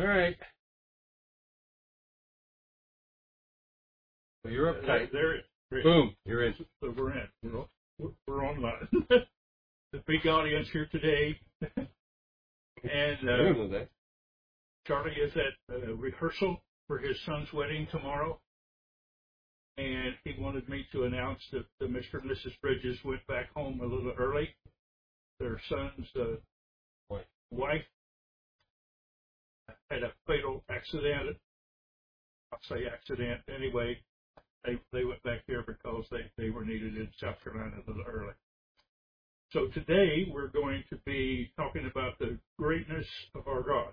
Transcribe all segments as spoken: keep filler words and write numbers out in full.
right. Well, you're uptight. There, there, Boom, you're in. So we're in. We're, we're online. The big audience here today. And uh, Charlie is at uh, rehearsal for his son's wedding tomorrow. And he wanted me to announce that uh, Mister and Missus Bridges went back home a little early. Their son's uh, wife had a fatal accident. I'll say accident. Anyway, they they went back there because they, they were needed in South Carolina a little early. So today we're going to be talking about the greatness of our God.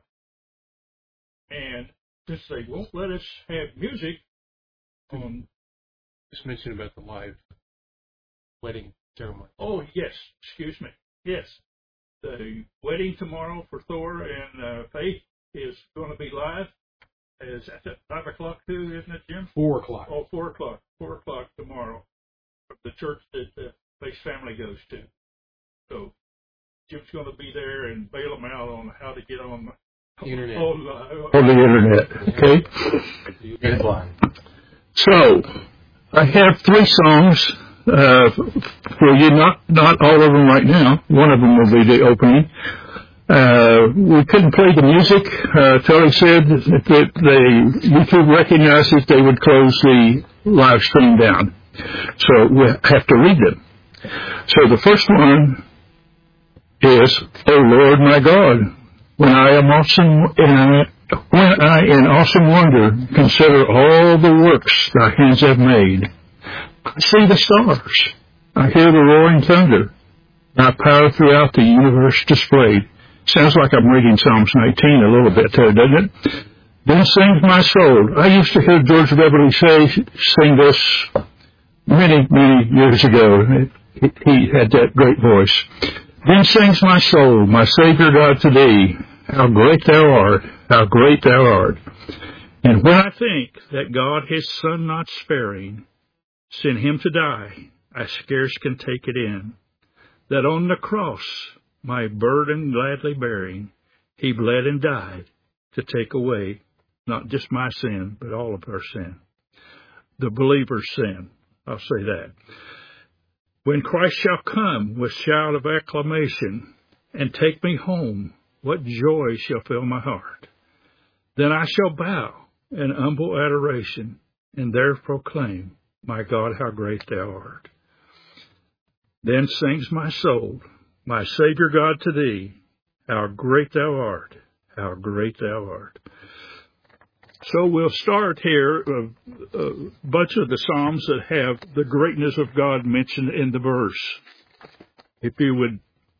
And since they won't let us have music on... Just mention about the live wedding ceremony. Oh, yes. Excuse me. Yes. The wedding tomorrow for Thor and uh, Faith is going to be live. Is at five o'clock too, isn't it, Jim? Four o'clock. Oh, four o'clock. Four o'clock tomorrow. The church that the Faith's family goes to. So Jim's going to be there and bail them out on how to get on the internet. On, uh, on the internet. Okay. So I have three songs uh, for you. Not not all of them right now. One of them will be the opening. Uh, we couldn't play the music. Uh, Charlie said that they, YouTube recognizes they would close the live stream down. So we have to read them. So the first one is, O Lord my God, when I am awesome, when I in awesome wonder consider all the works thy hands have made, I see the stars, I hear the roaring thunder, thy power throughout the universe displayed. Sounds like I'm reading Psalms nineteen a little bit there, doesn't it? Then sings my soul. I used to hear George Beverly say, sing this many, many years ago. He, he had that great voice. Then sings my soul, my Savior God, to thee. How great thou art, how great thou art. And when I think that God his Son not sparing, sent him to die, I scarce can take it in. That on the cross, my burden gladly bearing, he bled and died to take away not just my sin, but all of our sin. The believer's sin, I'll say that. When Christ shall come with shout of acclamation and take me home, what joy shall fill my heart. Then I shall bow in humble adoration and there proclaim, my God, how great thou art. Then sings my soul, my Savior God, to thee, how great thou art, how great thou art. So we'll start here, a, a bunch of the Psalms that have the greatness of God mentioned in the verse. If you would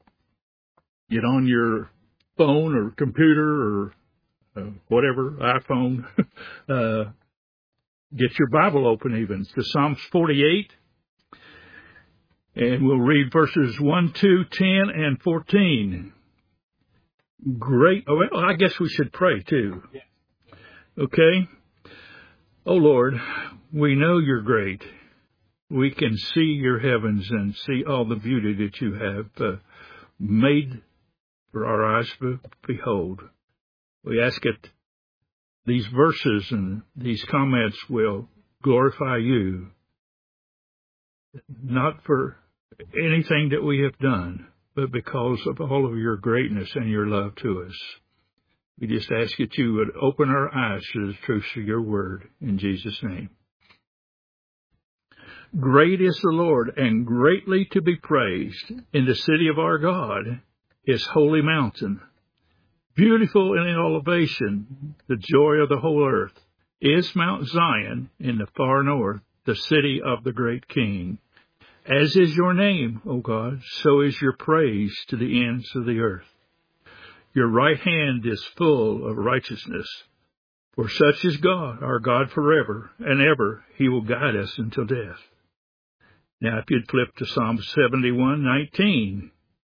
get on your phone or computer or uh, whatever, iPhone, uh, get your Bible open even to Psalms forty-eight. And we'll read verses one, two, ten, and fourteen. Great. Oh, well, I guess we should pray, too. Yeah. Okay? Oh, Lord, we know you're great. We can see your heavens and see all the beauty that you have uh, made for our eyes to behold. We ask that these verses and these comments will glorify you, not for anything that we have done, but because of all of your greatness and your love to us. We just ask that you would open our eyes to the truth of your word in Jesus' name. Great is the Lord and greatly to be praised in the city of our God, his holy mountain. Beautiful in elevation, the joy of the whole earth, is Mount Zion in the far north, the city of the great King. As is your name, O God, so is your praise to the ends of the earth. Your right hand is full of righteousness. For such is God, our God forever and ever. He will guide us until death. Now, if you'd flip to Psalm seventy-one nineteen.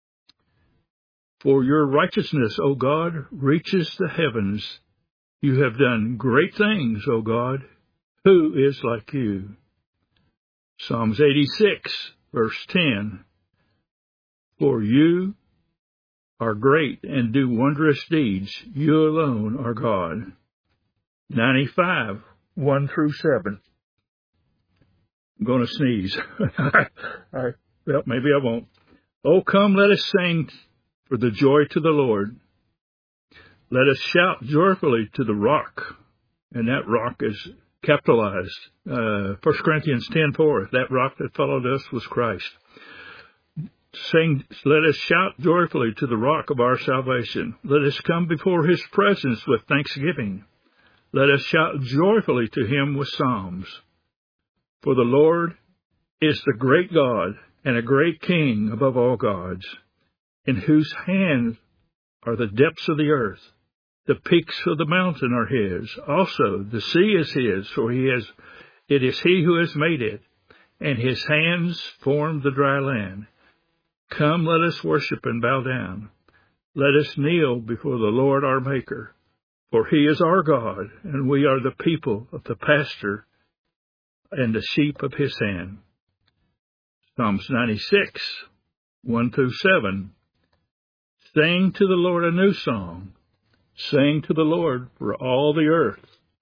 For your righteousness, O God, reaches the heavens. You have done great things, O God. Who is like you? Psalms eighty-six, verse ten. For you are great and do wondrous deeds. You alone are God. ninety-five, one through seven. I'm going to sneeze. All right. Well, maybe I won't. Oh, come, let us sing for the joy to the Lord. Let us shout joyfully to the rock. And that rock is capitalized. Uh, First Corinthians ten four. That rock that followed us was Christ. Sing, let us shout joyfully to the rock of our salvation. Let us come before his presence with thanksgiving. Let us shout joyfully to him with psalms. For the Lord is the great God and a great King above all gods, in whose hand are the depths of the earth. The peaks of the mountain are his. Also, the sea is his, for he has, it is he who has made it, and his hands formed the dry land. Come, let us worship and bow down. Let us kneel before the Lord our Maker. For he is our God, and we are the people of the pasture and the sheep of his hand. Psalms ninety-six, one through seven. Sing to the Lord a new song. Sing to the Lord for all the earth.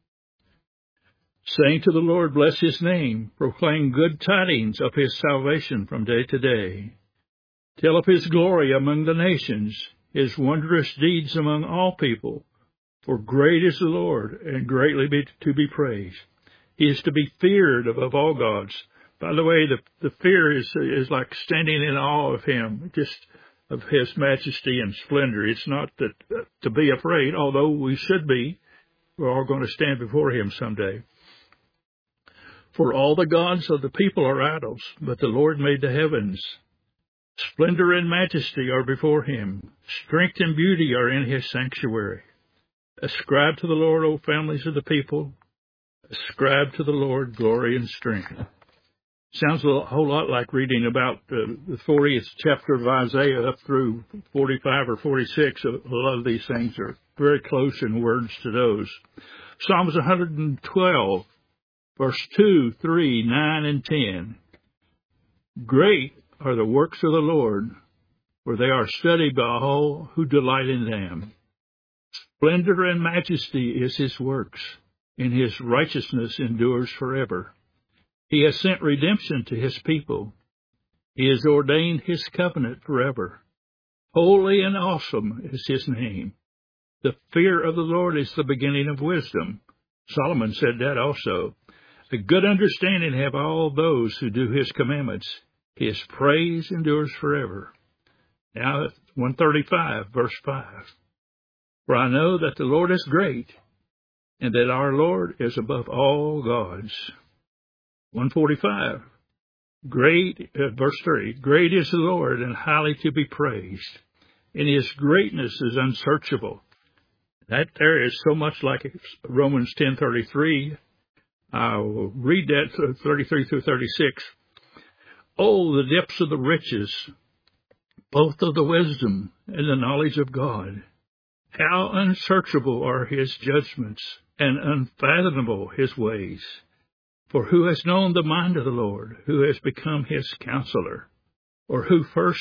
Sing to the Lord, bless his name. Proclaim good tidings of his salvation from day to day. Tell of his glory among the nations, his wondrous deeds among all people. For great is the Lord, and greatly be to be praised. He is to be feared above all gods. By the way, the, the fear is, is like standing in awe of him, just of his majesty and splendor. It's not that, uh, to be afraid, although we should be. We're all going to stand before him someday. For all the gods of the people are idols, but the Lord made the heavens. Splendor and majesty are before him. Strength and beauty are in his sanctuary. Ascribe to the Lord, O families of the people. Ascribe to the Lord glory and strength. Sounds a whole lot like reading about uh, the fortieth chapter of Isaiah up through forty-five or forty-six. A lot of these things are very close in words to those. Psalms one hundred twelve, verse two, three, nine, and ten. Great are the works of the Lord, for they are studied by all who delight in them. Splendor and majesty is his works, and his righteousness endures forever. He has sent redemption to his people. He has ordained his covenant forever. Holy and awesome is his name. The fear of the Lord is the beginning of wisdom. Solomon said that also. A good understanding have all those who do his commandments. His praise endures forever. Now, one thirty-five, verse five. For I know that the Lord is great, and that our Lord is above all gods. one forty-five, great, uh, verse three, great is the Lord and highly to be praised, and his greatness is unsearchable. That there is so much like Romans ten thirty-three. I'll read that, thirty-three through thirty-six. Oh, the depths of the riches, both of the wisdom and the knowledge of God. How unsearchable are his judgments, and unfathomable his ways. For who has known the mind of the Lord? Who has become his counselor? Or who first,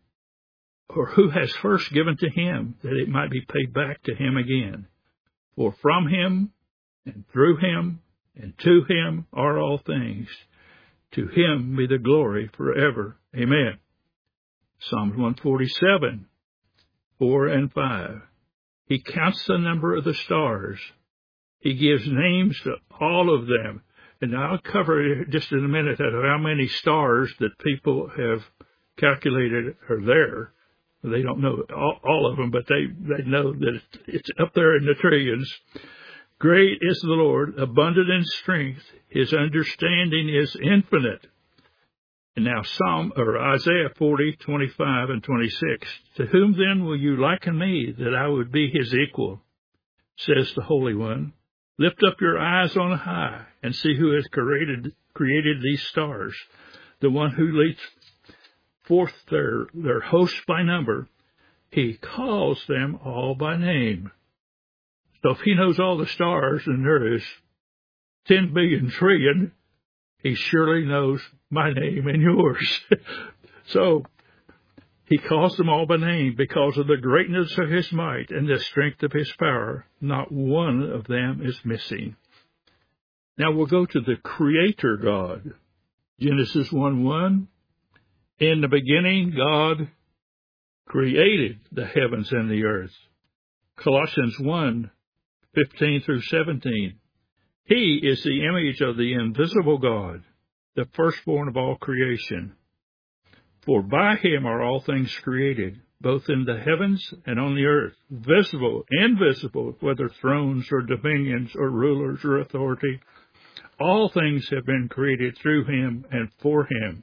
or who has first given to him, that it might be paid back to him again? For from him, and through him, and to him are all things. To him be the glory forever. Amen. Psalms one forty-seven, four and five. He counts the number of the stars. He gives names to all of them. And I'll cover just in a minute how many stars that people have calculated are there. They don't know all, all of them, but they, they know that it's up there in the trillions. Great is the Lord, abundant in strength. His understanding is infinite. And now Psalm or Isaiah forty, twenty-five and twenty-six. To whom then will you liken me, that I would be his equal? Says the Holy One. Lift up your eyes on high and see who has created created these stars. The one who leads forth their, their hosts by number. He calls them all by name. So if he knows all the stars, and there is ten billion trillion, he surely knows my name and yours. So He calls them all by name because of the greatness of his might and the strength of his power. Not one of them is missing. Now we'll go to the Creator God. Genesis one one. In the beginning, God created the heavens and the earth. Colossians one fifteen through seventeen. He is the image of the invisible God, the firstborn of all creation. For by him are all things created, both in the heavens and on the earth, visible, invisible, whether thrones or dominions or rulers or authority. All things have been created through him and for him.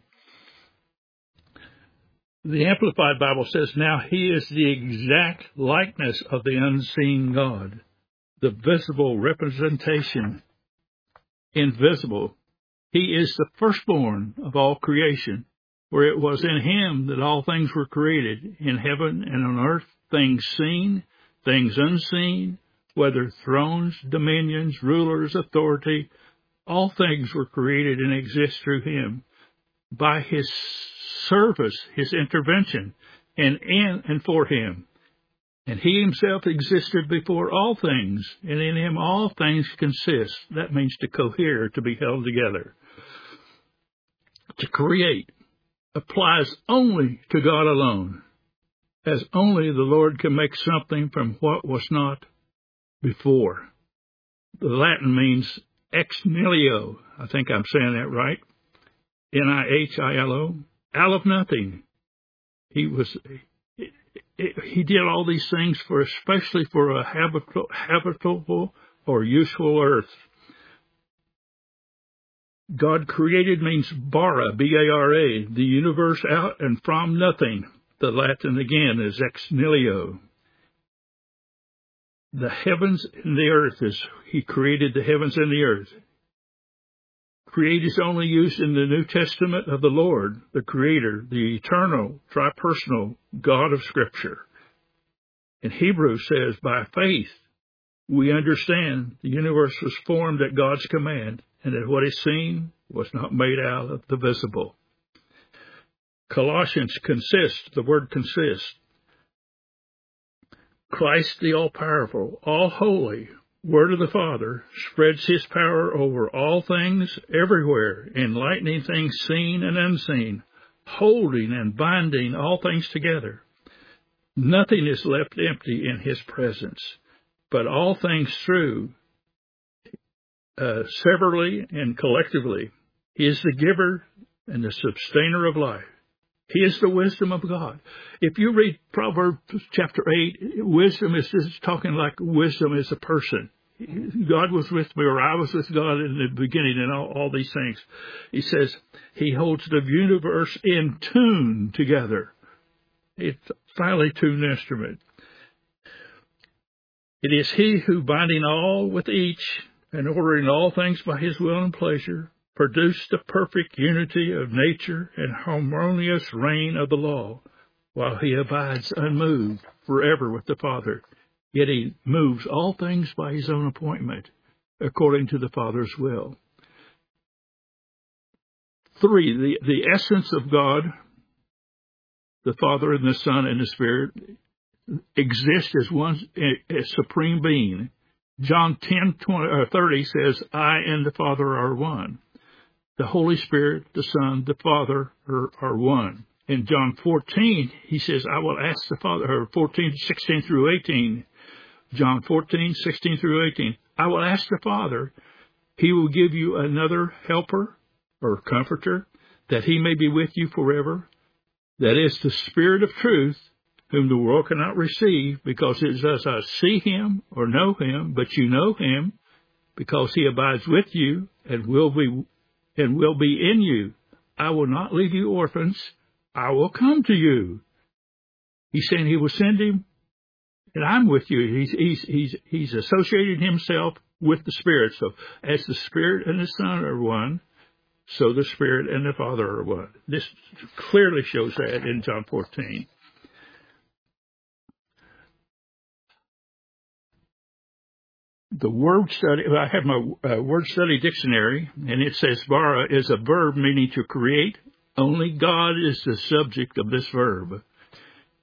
The Amplified Bible says, now he is the exact likeness of the unseen God, the visible representation, invisible. He is the firstborn of all creation. For it was in him that all things were created, in heaven and on earth, things seen, things unseen, whether thrones, dominions, rulers, authority, all things were created and exist through him, by his service, his intervention, and in and for him. And he himself existed before all things, and in him all things consist. That means to cohere, to be held together. To create applies only to God alone, as only the Lord can make something from what was not before. The Latin means ex nihilo. I think I'm saying that right. N I H I L O. Out of nothing. He was. He did all these things for, especially for a habitable, habitable or useful earth. God created means bara, B A R A, the universe out and from nothing. The Latin again is ex nihilo. The heavens and the earth is, he created the heavens and the earth. Create is only used in the New Testament of the Lord, the Creator, the eternal, tripersonal God of Scripture. And Hebrews says, by faith, we understand the universe was formed at God's command, and that what is seen was not made out of the visible. Colossians consist, the word consist. Christ the all-powerful, all-holy, Word of the Father, spreads his power over all things everywhere, enlightening things seen and unseen, holding and binding all things together. Nothing is left empty in his presence, but all things through Uh, severally and collectively. He is the giver and the sustainer of life. He is the wisdom of God. If you read Proverbs chapter eight, wisdom is just talking like wisdom is a person. God was with me, or I was with God in the beginning, and all, all these things. He says he holds the universe in tune together. It's a finely tuned instrument. It is he who, binding all with each, and ordering all things by his will and pleasure, produced the perfect unity of nature and harmonious reign of the law, while he abides unmoved forever with the Father. Yet he moves all things by his own appointment, according to the Father's will. Three, the, the essence of God, the Father and the Son and the Spirit, exist as one as supreme being. John ten thirty says, I and the Father are one. The Holy Spirit, the Son, the Father are, are one. In John fourteen, he says, I will ask the Father, or fourteen, sixteen through eighteen. John fourteen, sixteen through eighteen. I will ask the Father, he will give you another helper or comforter, that he may be with you forever. That is the Spirit of truth, whom the world cannot receive, because it does not see him or know him, but you know him, because he abides with you and will be and will be in you. I will not leave you orphans. I will come to you. He's saying he will send him, and I'm with you. He's he's he's he's associated himself with the Spirit. So as the Spirit and the Son are one, so the Spirit and the Father are one. This clearly shows that in John fourteen. The word study, I have my uh, word study dictionary, and it says bara is a verb meaning to create. Only God is the subject of this verb.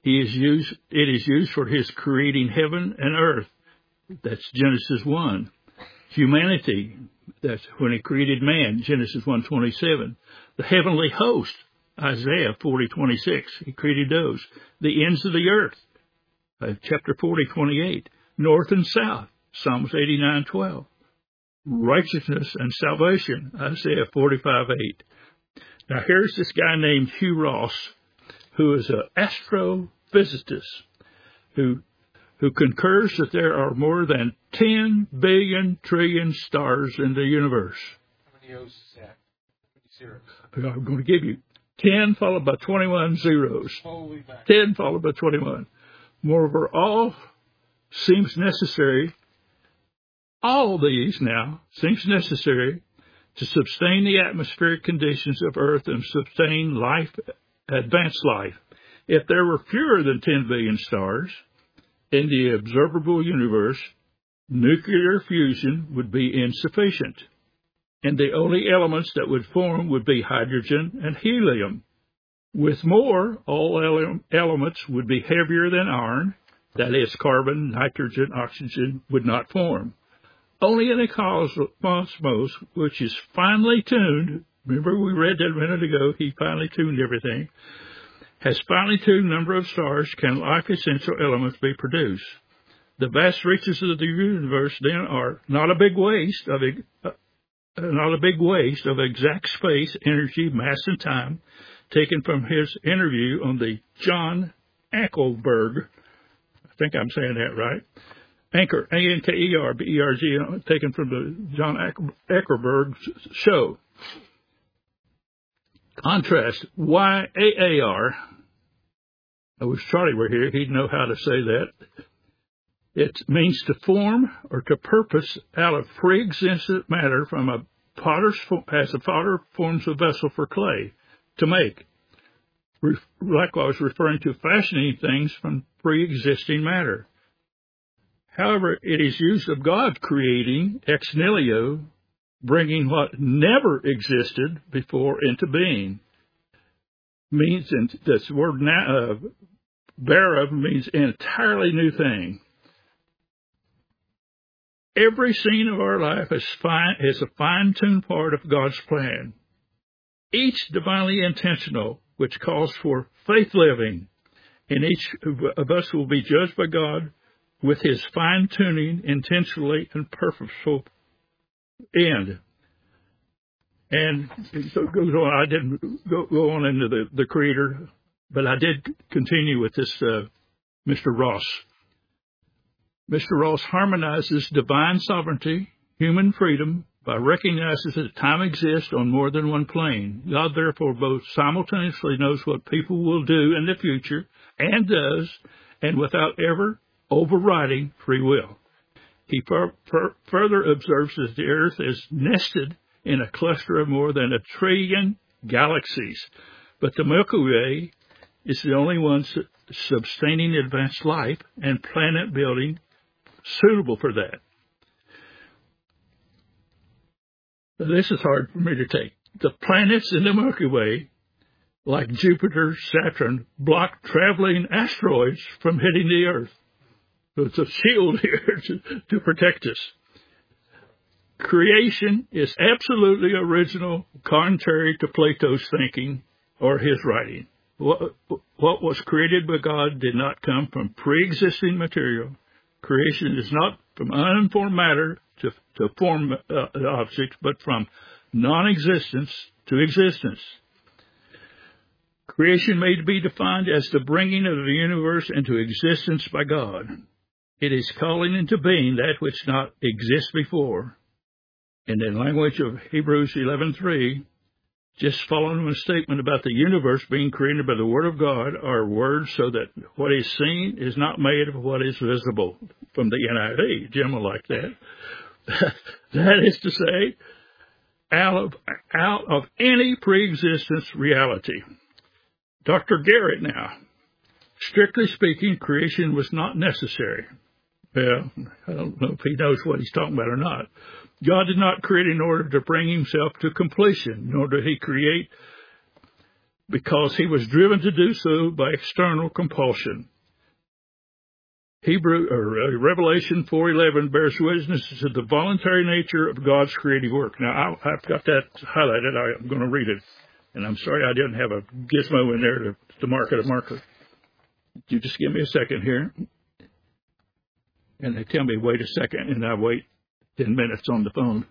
He is used, it is used for his creating heaven and earth. That's Genesis one. Humanity, that's when he created man, Genesis one twenty-seven. The heavenly host, Isaiah forty twenty-six. He created those. The ends of the earth, uh, chapter forty twenty-eight. North and south, Psalms eighty-nine twelve. Righteousness and salvation, Isaiah forty-five eight. Now here's this guy named Hugh Ross, who is an astrophysicist, who who concurs that there are more than ten billion trillion stars in the universe. How many O's is that? How many zeros? I'm going to give you ten followed by twenty-one zeros. Holy back. ten followed by twenty-one. Moreover, all seems necessary, all these now seems necessary to sustain the atmospheric conditions of Earth and sustain life, advanced life. If there were fewer than ten billion stars in the observable universe, nuclear fusion would be insufficient, and the only elements that would form would be hydrogen and helium. With more, all ele- elements would be heavier than iron, that is, carbon, nitrogen, oxygen would not form. Only in a cosmos which is finely tuned, remember we read that a minute ago, he finely tuned everything, has finely tuned number of stars, can life-essential elements be produced. The vast reaches of the universe then are not a big waste of uh, not a big waste of exact space, energy, mass, and time, taken from his interview on the John Ankerberg. I think I'm saying that right. Anchor, A N K E R B E R G, taken from the John Ankerberg show. Contrast Y A A R. I wish Charlie were here. He'd know how to say that. It means to form or to purpose out of pre-existent matter from a potter's, as a potter forms a vessel for clay, to make. Likewise, referring to fashioning things from pre-existing matter. However, it is used of God creating ex nihilo, bringing what never existed before into being. Means, and this word now, uh, bara means entirely new thing. Every scene of our life is, fine, is a fine-tuned part of God's plan, each divinely intentional, which calls for faith living, and each of us will be judged by God with his fine-tuning, intentionally and purposeful end. And so it goes on. I didn't go, go on into the, the Creator, but I did continue with this uh, Mister Ross. Mister Ross harmonizes divine sovereignty, human freedom, by recognizing that time exists on more than one plane. God, therefore, both simultaneously knows what people will do in the future, and does, and without ever overriding free will. He fur- fur- further observes that the earth is nested in a cluster of more than a trillion galaxies, but the Milky Way is the only one su- sustaining advanced life and planet building suitable for that. This is hard for me to take. The planets in the Milky Way, like Jupiter, Saturn, block traveling asteroids from hitting the Earth. So it's a shield here to, to protect us. Creation is absolutely original, contrary to Plato's thinking or his writing. What, what was created by God did not come from pre-existing material. Creation is not from uninformed matter to, to form uh, objects, but from non-existence to existence. Creation may be defined as the bringing of the universe into existence by God. It is calling into being that which not exists before. In the language of Hebrews eleven three, just following a statement about the universe being created by the Word of God are words so that what is seen is not made of what is visible. From the N I V, Jim will like that. That is to say, out of, out of any pre-existence reality. Doctor Garrett now. Strictly speaking, creation was not necessary. Well, I don't know if he knows what he's talking about or not. God did not create in order to bring himself to completion, nor did he create because he was driven to do so by external compulsion. Hebrew or uh, Revelation four eleven bears witness to the voluntary nature of God's creative work. Now, I, I've got that highlighted. I, I'm going to read it. And I'm sorry I didn't have a gizmo in there to, to mark it a marker. You just give me a second here. And they tell me, wait a second, and I wait ten minutes on the phone.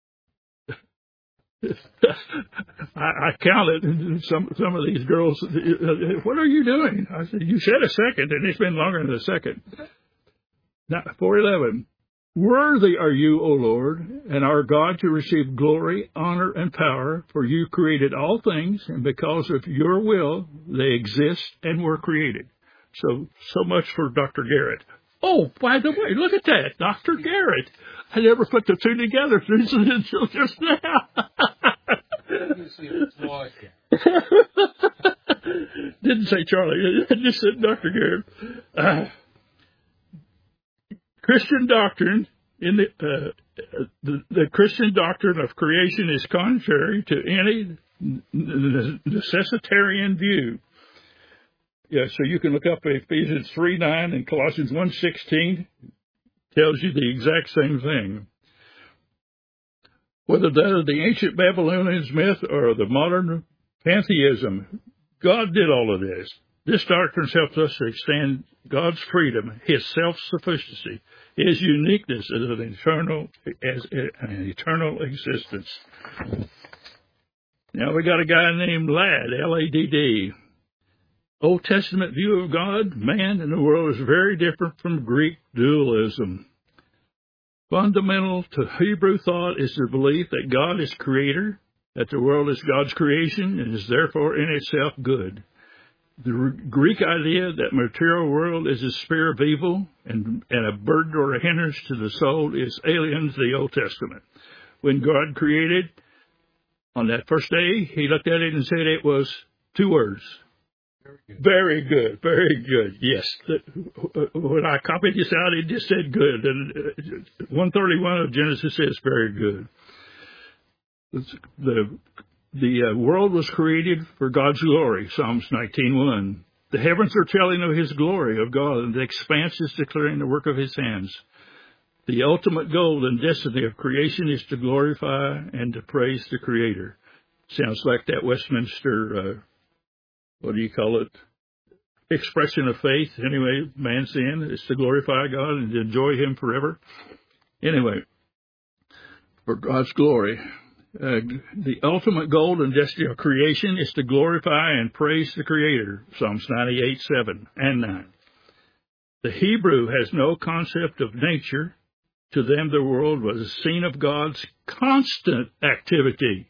I, I counted some some of these girls. What are you doing? I said, you said a second, and it's been longer than a second. Now, four eleven. Worthy are you, O Lord, and our God, to receive glory, honor, and power, for you created all things, and because of your will, they exist and were created. So, so much for Doctor Garrett. Oh, by the way, look at that, Doctor Garrett. I never put the two together until just now. Didn't say Charlie. I just said Doctor Garrett. Uh, Christian doctrine in the, uh, the the Christian doctrine of creation is contrary to any necessitarian view. Yeah, so you can look up Ephesians three nine and Colossians one sixteen. Tells you the exact same thing. Whether that of the ancient Babylonian myth or the modern pantheism, God did all of this. This doctrine helps us to extend God's freedom, His self-sufficiency, His uniqueness as an eternal, as an eternal existence. Now we got a guy named Ladd, L A D D. Old Testament view of God, man, and the world is very different from Greek dualism. Fundamental to Hebrew thought is the belief that God is creator, that the world is God's creation, and is therefore in itself good. The Greek idea that material world is a sphere of evil and, and a burden or a hindrance to the soul is alien to the Old Testament. When God created, on that first day, He looked at it and said it was two words. Very good. Very good. Very good. Yes. When I copied this out, it just said good. And one thirty-one of Genesis says very good. The The uh, world was created for God's glory, Psalms nineteen one. The heavens are telling of His glory, of God, and the expanse is declaring the work of His hands. The ultimate goal and destiny of creation is to glorify and to praise the Creator. Sounds like that Westminster, uh, what do you call it, expression of faith. Anyway, man's sin is to glorify God and to enjoy Him forever. Anyway, for God's glory. Uh, the ultimate goal and destiny of creation is to glorify and praise the Creator, Psalms ninety-eight seven and nine. The Hebrew has no concept of nature. To them, the world was a scene of God's constant activity.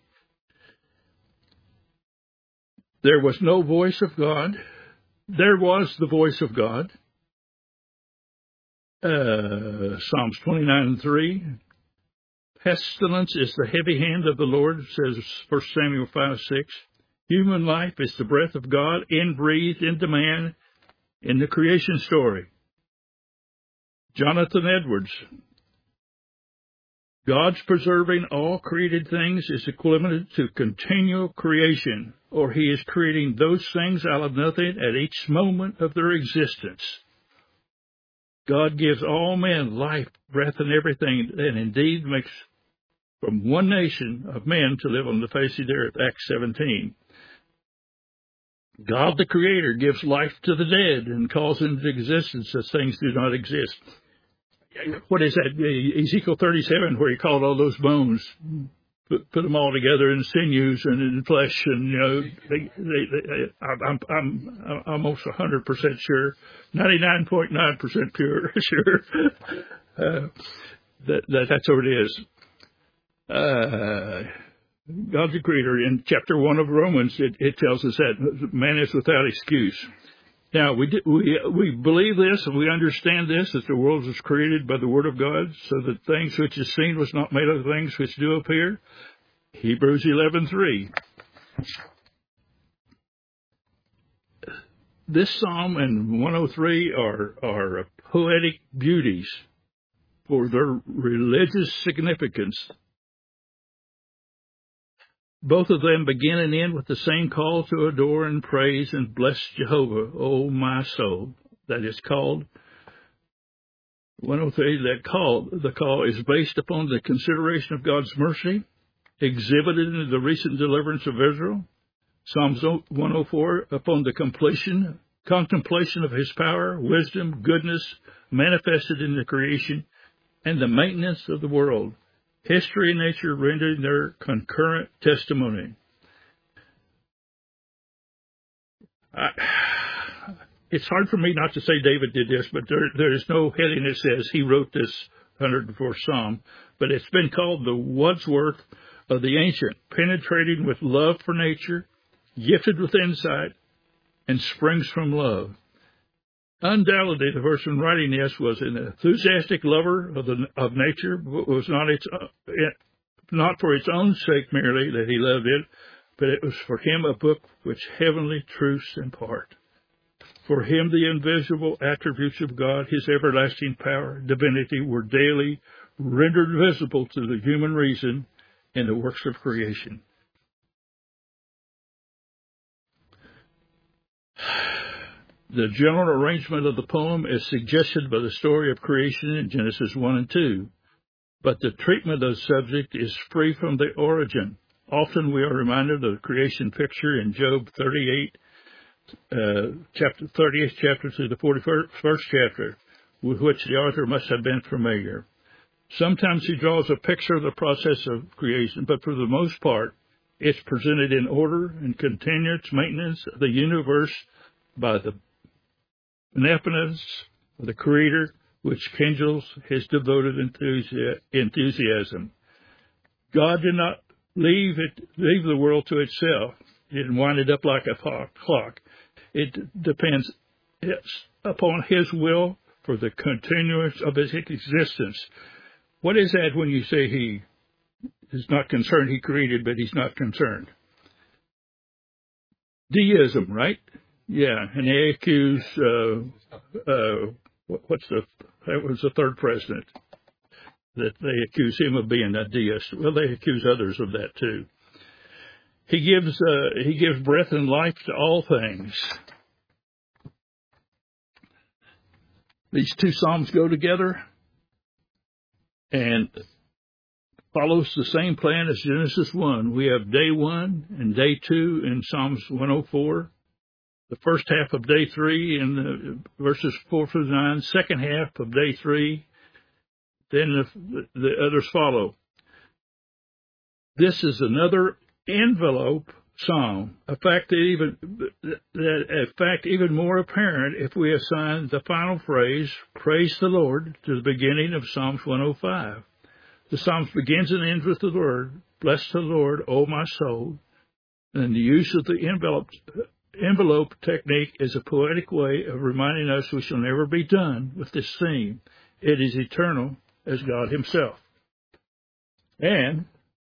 There was no voice of God. There was the voice of God. Uh, Psalms twenty-nine and three. Pestilence is the heavy hand of the Lord, says First Samuel five six. Human life is the breath of God inbreathed into man in the creation story. Jonathan Edwards. God's preserving all created things is equivalent to continual creation, or He is creating those things out of nothing at each moment of their existence. God gives all men life, breath, and everything, and indeed makes from one nation of men to live on the face of the earth, Acts seventeen. God the Creator gives life to the dead and calls into existence as things do not exist. What is that, Ezekiel thirty-seven, where He called all those bones, put, put them all together in sinews and in flesh, and, you know, they, they, they, I'm, I'm, I'm almost one hundred percent sure, ninety-nine point nine percent pure, sure, uh, that, that that's what it is. Uh, God the Creator, in chapter one of Romans, it, it tells us that man is without excuse. Now, we, we we believe this and we understand this, that the world was created by the Word of God, so that things which is seen was not made of things which do appear. Hebrews eleven three. This psalm and one oh three are, are poetic beauties for their religious significance. Both of them begin and end with the same call to adore and praise and bless Jehovah, O my soul. That is called one oh three. That call, the call is based upon the consideration of God's mercy exhibited in the recent deliverance of Israel. Psalms one oh four, upon the completion, contemplation of His power, wisdom, goodness manifested in the creation and the maintenance of the world. History and nature rendering their concurrent testimony. I, it's hard for me not to say David did this, but there, there is no heading that says he wrote this one hundred fourth Psalm, but it's been called the Wordsworth of the ancient, penetrating with love for nature, gifted with insight, and springs from love. Undoubtedly, the person writing this was an enthusiastic lover of the of nature. It was not its not for its own sake merely that he loved it, but it was for him a book which heavenly truths impart. For him, the invisible attributes of God, His everlasting power, divinity, were daily rendered visible to the human reason in the works of creation. The general arrangement of the poem is suggested by the story of creation in Genesis one and two, but the treatment of the subject is free from the origin. Often we are reminded of the creation picture in Job thirty-eight, uh, chapter thirtieth chapter to the forty-first chapter, with which the author must have been familiar. Sometimes he draws a picture of the process of creation, but for the most part, it's presented in order and continuous maintenance of the universe by the benevolence of the Creator, which kindles His devoted enthusiasm. God did not leave it, leave the world to itself. He didn't wind it up like a clock. It depends upon His will for the continuance of His existence. What is that when you say He is not concerned? He created, but He's not concerned. Deism, right? Yeah, and they accuse, uh, uh, what's the, that was the third president, that they accuse him of being a deist. Well, they accuse others of that too. He gives, uh, he gives breath and life to all things. These two Psalms go together and follows the same plan as Genesis one. We have day one and day two in Psalms one oh four. The first half of day three in the verses four through nine, second half of day three, then the, the others follow. This is another envelope psalm, a fact that even that a fact even more apparent if we assign the final phrase, praise the Lord, to the beginning of Psalms one oh five. The Psalms begins and ends with the word, bless the Lord, O my soul, and the use of the envelope Envelope technique is a poetic way of reminding us we shall never be done with this theme. It is eternal as God Himself. And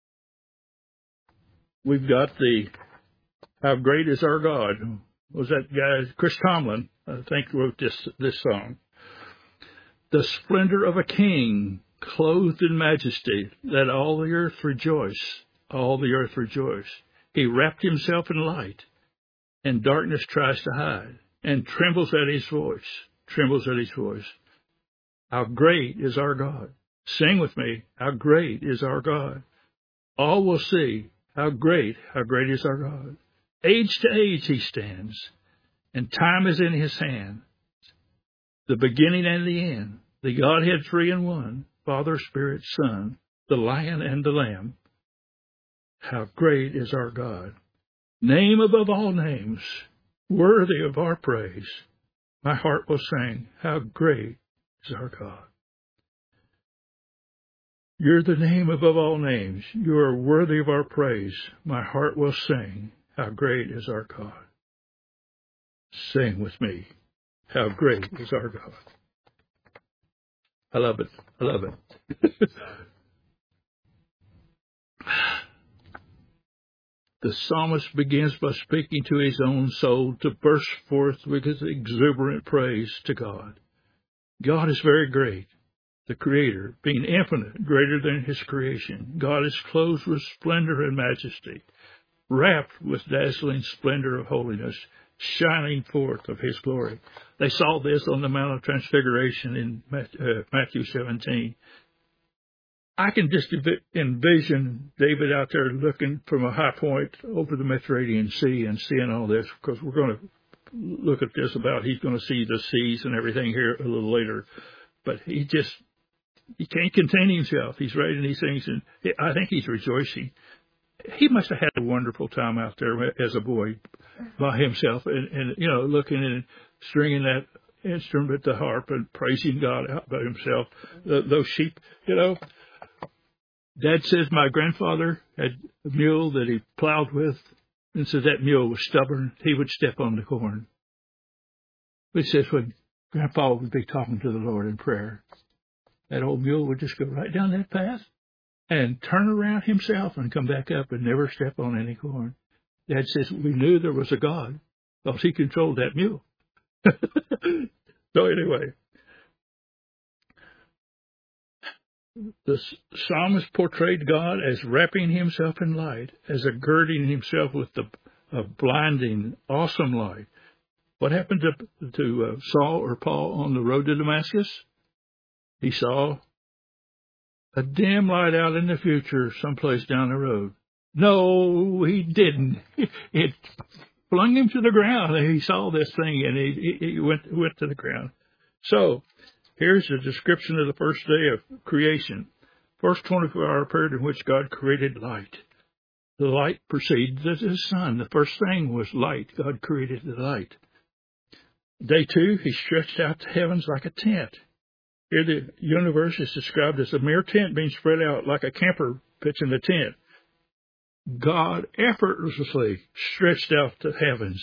we've got the How Great Is Our God. Was that guy, Chris Tomlin, I think, wrote this, this song. The splendor of a king, clothed in majesty, let all the earth rejoice, all the earth rejoice. He wrapped Himself in light, and darkness tries to hide, and trembles at His voice, trembles at His voice. How great is our God. Sing with me, how great is our God. All will see, how great, how great is our God. Age to age He stands, and time is in His hand. The beginning and the end, the Godhead three in one, Father, Spirit, Son, the Lion and the Lamb. How great is our God. Name above all names, worthy of our praise. My heart will sing, how great is our God. You're the name above all names. You are worthy of our praise. My heart will sing, how great is our God. Sing with me, how great is our God. I love it. I love it. The psalmist begins by speaking to his own soul to burst forth with his exuberant praise to God. God is very great, the Creator, being infinite, greater than His creation. God is clothed with splendor and majesty. wrapped with dazzling splendor of holiness, shining forth of his glory. They saw this on the Mount of Transfiguration in Matthew seventeen. I can just envision David out there looking from a high point over the Mediterranean Sea and seeing all this, because we're going to look at this about he's going to see the seas and everything here a little later. But he just, he can't contain himself. He's writing these things, and I think he's rejoicing. He must have had a wonderful time out there as a boy by himself and, and you know, looking and stringing that instrument, the harp, and praising God out by himself. The, those sheep, you know. Dad says my grandfather had a mule that he plowed with, and says that mule was stubborn. He would step on the corn. But he says when Grandpa would be talking to the Lord in prayer, that old mule would just go right down that path and turn around himself and come back up and never step on any corn. Dad says we knew there was a God because he controlled that mule. So anyway, the psalmist portrayed God as wrapping himself in light, as a girding himself with the a blinding, awesome light. What happened to, to uh, Saul or Paul on the road to Damascus? He saw a dim light out in the future someplace down the road. No, he didn't. It flung him to the ground. He saw this thing, and he, he went, went to the ground. So, here's a description of the first day of creation. First twenty-four hour period in which God created light. The light precedes the sun. The first thing was light. God created the light. Day two, he stretched out the heavens like a tent. Here the universe is described as a mere tent being spread out like a camper pitching a tent. God effortlessly stretched out the heavens.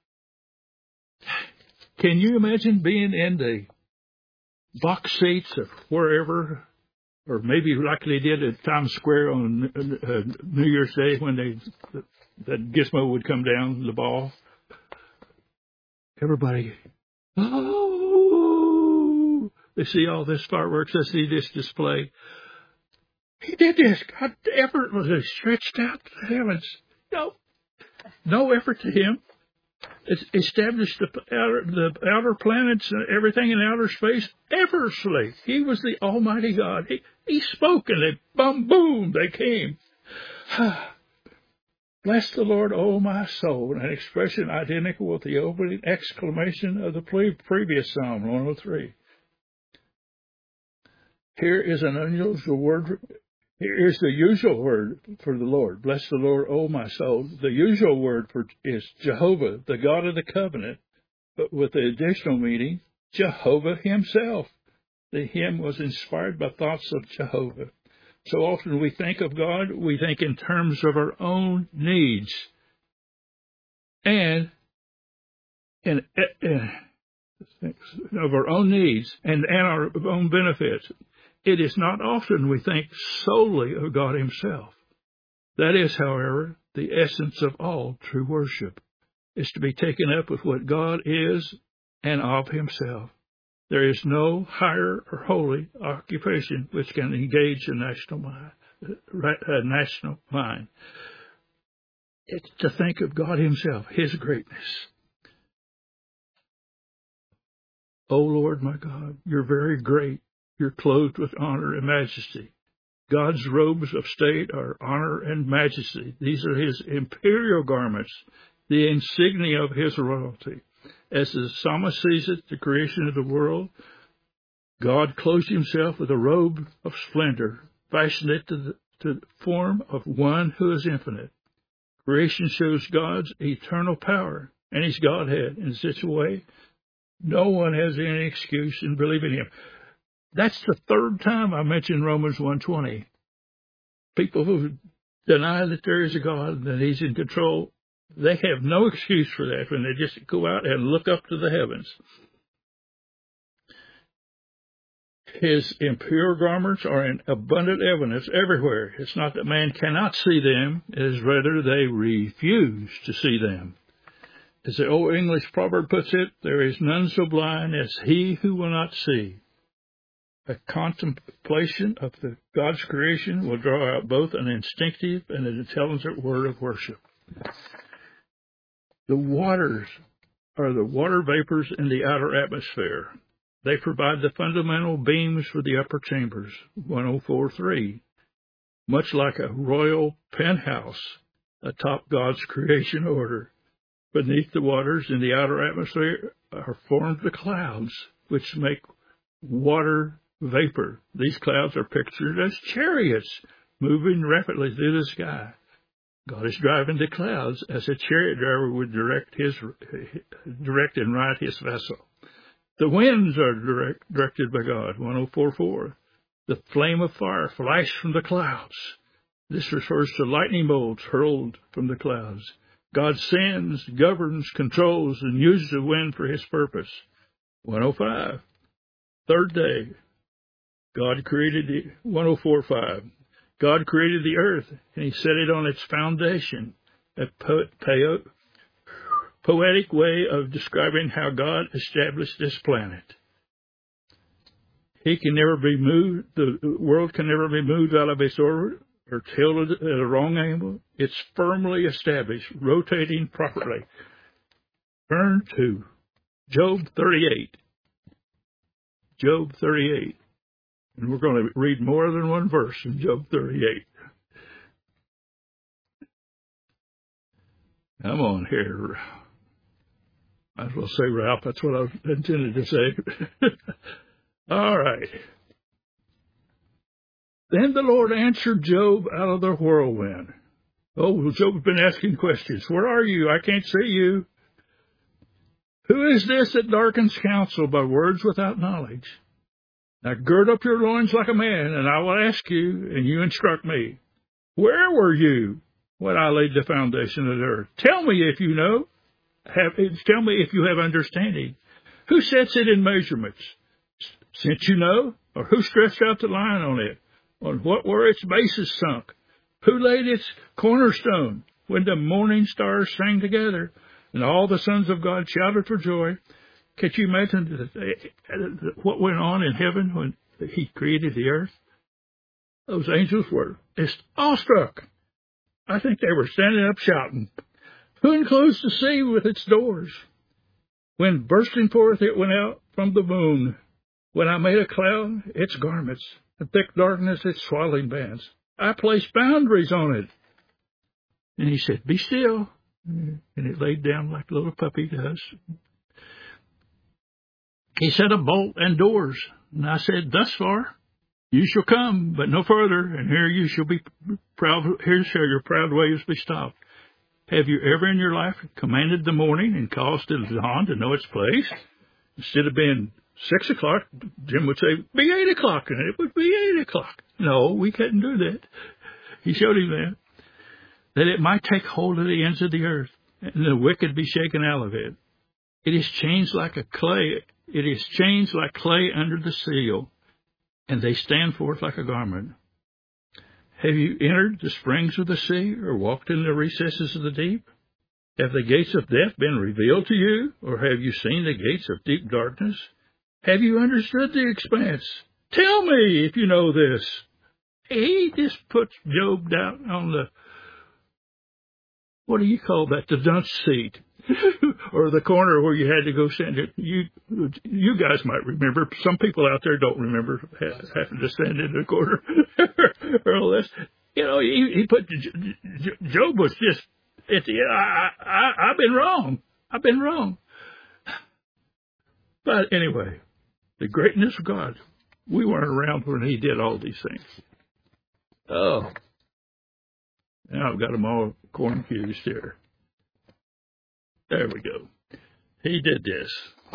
Can you imagine being in the box seats of wherever, or maybe like they did at Times Square on uh, New Year's Day when they that Gizmo would come down the ball? Everybody, oh, they see all this fireworks, they see this display. He did this. God effortlessly stretched out the heavens. No, no effort to him. It's established the outer, the outer planets and everything in outer space effortlessly. He was the Almighty God. He, he spoke and they, boom, boom, they came. Bless the Lord, O my soul, an expression identical with the opening exclamation of the previous Psalm, one oh three. Here is an unusual word. Here is the usual word for the Lord. Bless the Lord, O my soul. The usual word for is Jehovah, the God of the covenant, but with the additional meaning, Jehovah himself. The hymn was inspired by thoughts of Jehovah. So often we think of God, we think in terms of our own needs and, and, and of our own needs and, and our own benefits. It is not often we think solely of God himself. That is, however, the essence of all true worship, is to be taken up with what God is and of himself. There is no higher or holy occupation which can engage a national mind. A national mind. It's to think of God himself, his greatness. O Lord, my God, you're very great. You're clothed with honor and majesty. God's robes of state are honor and majesty. These are his imperial garments, the insignia of his royalty. As the psalmist sees it, the creation of the world, God clothed himself with a robe of splendor, fashioned it to the, to the form of one who is infinite. Creation shows God's eternal power and his Godhead in such a way no one has any excuse in believing him. That's the third time I mentioned Romans one twenty. People who deny that there is a God and that he's in control, they have no excuse for that when they just go out and look up to the heavens. His impure garments are in abundant evidence everywhere. It's not that man cannot see them, it is rather they refuse to see them. As the old English proverb puts it, there is none so blind as he who will not see. A contemplation of the God's creation will draw out both an instinctive and an intelligent word of worship. The waters are the water vapors in the outer atmosphere. They provide the fundamental beams for the upper chambers, one oh four point three. Much like a royal penthouse atop God's creation order, beneath the waters in the outer atmosphere are formed the clouds, which make water vapor. These clouds are pictured as chariots moving rapidly through the sky. God is driving the clouds as a chariot driver would direct his direct and ride his vessel. The winds are direct, directed by God, one oh four point four. The flame of fire flashed from the clouds. This refers to lightning bolts hurled from the clouds. God sends, governs, controls, and uses the wind for his purpose. one oh five. Third day. God created the one oh four point five. God created the earth, and he set it on its foundation, a po- po- poetic way of describing how God established this planet. He can never be moved, the world can never be moved out of its orbit or tilted at a wrong angle. It's firmly established, rotating properly. Turn to Job thirty-eight. Job thirty-eight. And we're going to read more than one verse in Job thirty-eight. Come on here. Might as well say Ralph. That's what I intended to say. All right. Then the Lord answered Job out of the whirlwind. Oh, Job's been asking questions. Where are you? I can't see you. Who is this that darkens counsel by words without knowledge? Now gird up your loins like a man, and I will ask you, and you instruct me. Where were you when I laid the foundation of the earth? Tell me if you know. Have, tell me if you have understanding. Who sets it in measurements? Since you know, or who stretched out the line on it? On what were its bases sunk? Who laid its cornerstone when the morning stars sang together and all the sons of God shouted for joy? Can you imagine what went on in heaven when he created the earth? Those angels were awestruck. I think they were standing up shouting. Who enclosed the sea with its doors? When bursting forth it went out from the moon. When I made a cloud, its garments, and thick darkness, its swaddling bands. I placed boundaries on it. And he said, be still. And it laid down like a little puppy does. He set a bolt and doors. And I said, thus far, you shall come, but no further. And here you shall be proud. Here shall your proud waves be stopped. Have you ever in your life commanded the morning and caused the dawn to know its place? Instead of being six o'clock, Jim would say, be eight o'clock, and it would be eight o'clock. No, we couldn't do that. He showed him that. That it might take hold of the ends of the earth, and the wicked be shaken out of it. It is changed like a clay. It is changed like clay under the seal, and they stand forth like a garment. Have you entered the springs of the sea, or walked in the recesses of the deep? Have the gates of death been revealed to you, or have you seen the gates of deep darkness? Have you understood the expanse? Tell me if you know this. He just puts Job down on the, what do you call that, the dunce seat, or the corner where you had to go stand it. You, you guys might remember. Some people out there don't remember having to stand in the corner. or all this. You know, he, he put, Job was just, at the end, I, I, I've been wrong. I've been wrong. But anyway, the greatness of God. We weren't around when he did all these things. Oh. Now I've got them all confused here. There we go. He did this.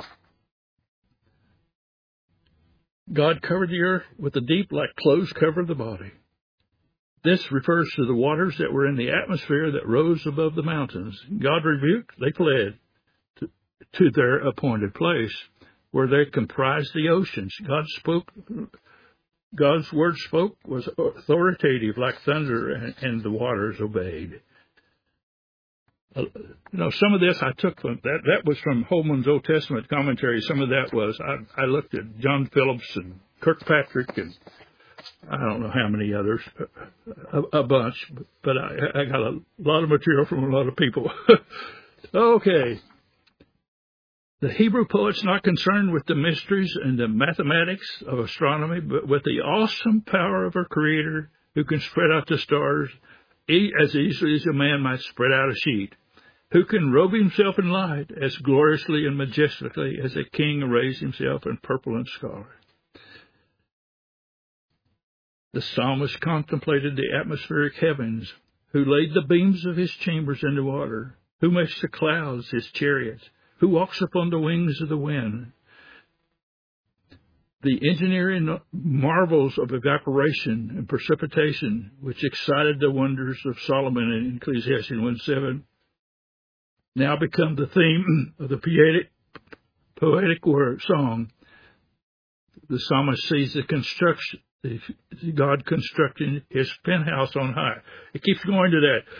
God covered the earth with the deep like clothes cover the body. This refers to the waters that were in the atmosphere that rose above the mountains. God rebuked, they fled to, to their appointed place, where they comprised the oceans. God spoke, God's word spoke was authoritative like thunder, and, and the waters obeyed. Uh, you know, some of this I took from, that, that was from Holman's Old Testament commentary. Some of that was, I, I looked at John Phillips and Kirkpatrick and I don't know how many others. a, a bunch, but I, I got a lot of material from a lot of people. Okay. The Hebrew poet's not concerned with the mysteries and the mathematics of astronomy, but with the awesome power of our Creator who can spread out the stars as easily as a man might spread out a sheet, who can robe himself in light as gloriously and majestically as a king arrays himself in purple and scarlet. The psalmist contemplated the atmospheric heavens, who laid the beams of his chambers into water, who makes the clouds his chariots, who walks upon the wings of the wind. The engineering marvels of evaporation and precipitation, which excited the wonders of Solomon in Ecclesiastes one seven, now become the theme of the poetic, poetic word song. The psalmist sees the construction, the, God constructing his penthouse on high. It keeps going to that.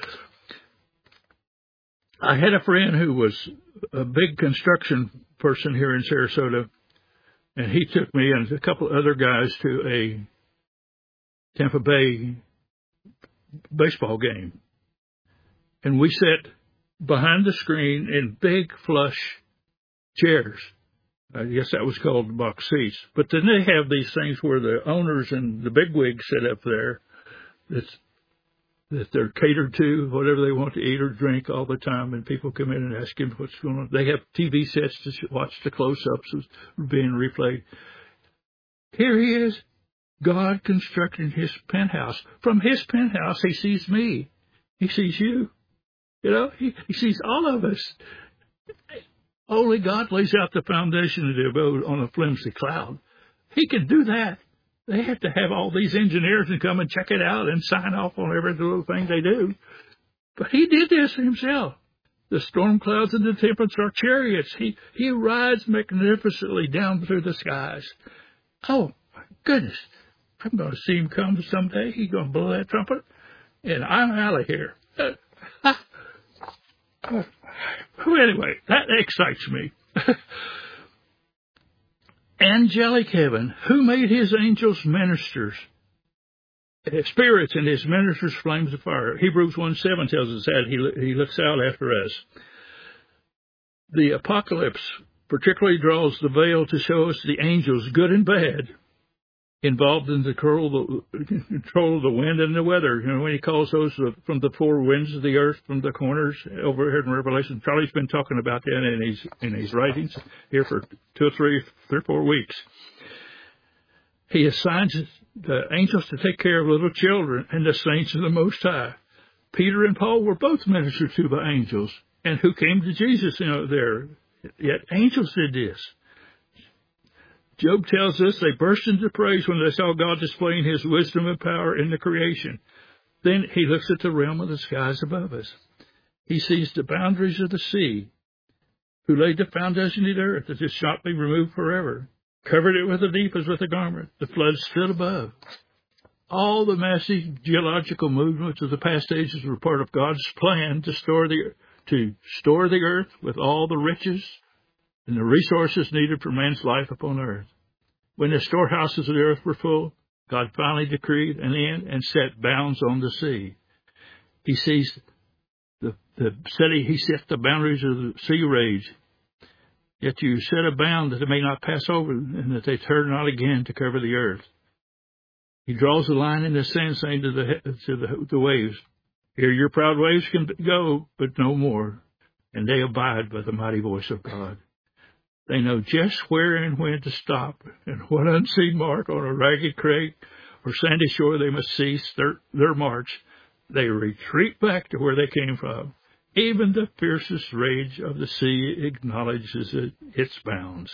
I had a friend who was a big construction person here in Sarasota, and he took me and a couple of other guys to a Tampa Bay baseball game. And we sat behind the screen in big flush chairs. I guess that was called box seats. But then they have these things where the owners and the bigwigs sit up there that's that they're catered to, whatever they want to eat or drink all the time, and people come in and ask him what's going on. They have T V sets to watch the close-ups being replayed. Here he is, God constructing his penthouse. From his penthouse, he sees me. He sees you. You know, he, he sees all of us. Only God lays out the foundation of the abode on a flimsy cloud. He can do that. They have to have all these engineers and come and check it out and sign off on every little thing they do. But he did this himself. The storm clouds and the tempests are chariots. He, he rides magnificently down through the skies. Oh, my goodness. I'm going to see him come someday. He's going to blow that trumpet, and I'm out of here. Uh, uh, uh, anyway, that excites me. Angelic heaven, who made his angels ministers, spirits, and his ministers flames of fire. Hebrews one seven tells us that. He, he looks out after us. The apocalypse particularly draws the veil to show us the angels, good and bad, involved in the control, the control of the wind and the weather. You know, when he calls those from the four winds of the earth, from the corners over here in Revelation. Charlie's been talking about that in his, in his writings here for two or three, three or four weeks. He assigns the angels to take care of little children and the saints of the Most High. Peter and Paul were both ministered to by angels. And who came to Jesus, you know, there? Yet angels did this. Job tells us they burst into praise when they saw God displaying his wisdom and power in the creation. Then he looks at the realm of the skies above us. He sees the boundaries of the sea, who laid the foundation of the earth that it shall not be removed forever, covered it with the deep as with a garment. The floods stood above. All the massive geological movements of the past ages were part of God's plan to store the to store the earth with all the riches and the resources needed for man's life upon earth. When the storehouses of the earth were full, God finally decreed an end and set bounds on the sea. He sees the, the city, he set the boundaries of the sea rage. Yet you set a bound that it may not pass over, and that they turn not again to cover the earth. He draws a line in the sand, saying to the to the, the waves, "Here your proud waves can go, but no more." And they abide by the mighty voice of God. They know just where and when to stop, and what unseen mark on a ragged crag or sandy shore they must cease their, their march. They retreat back to where they came from. Even the fiercest rage of the sea acknowledges it, its bounds.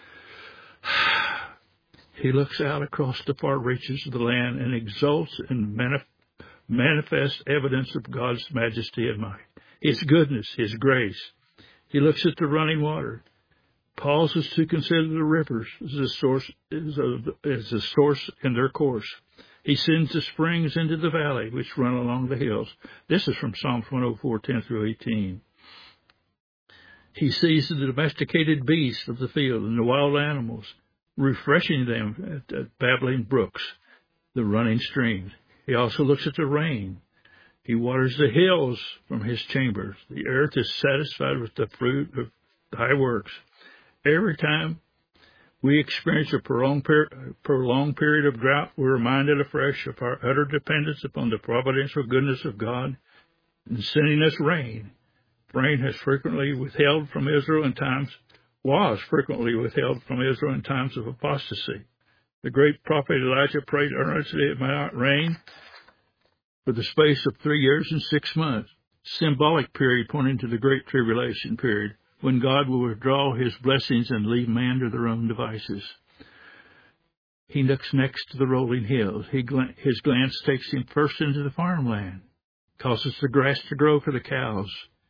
He looks out across the far reaches of the land and exults in manif- manifest evidence of God's majesty and might, his goodness, his grace. He looks at the running water, pauses to consider the rivers as a source, as a, as a source in their course. He sends the springs into the valley which run along the hills. This is from Psalms one oh four, ten through eighteen. He sees the domesticated beasts of the field and the wild animals, refreshing them at the babbling brooks, the running streams. He also looks at the rain. He waters the hills from his chambers. The earth is satisfied with the fruit of thy works. Every time we experience a prolonged, per- prolonged period of drought, we're reminded afresh of our utter dependence upon the providential goodness of God in sending us rain. Rain has frequently withheld from Israel in times, was frequently withheld from Israel in times of apostasy. The great prophet Elijah prayed earnestly it might not rain for the space of three years and six months, symbolic period pointing to the Great Tribulation period, when God will withdraw his blessings and leave man to their own devices. He looks next to the rolling hills. He, his glance takes him first into the farmland, causes the grass to grow for the cows,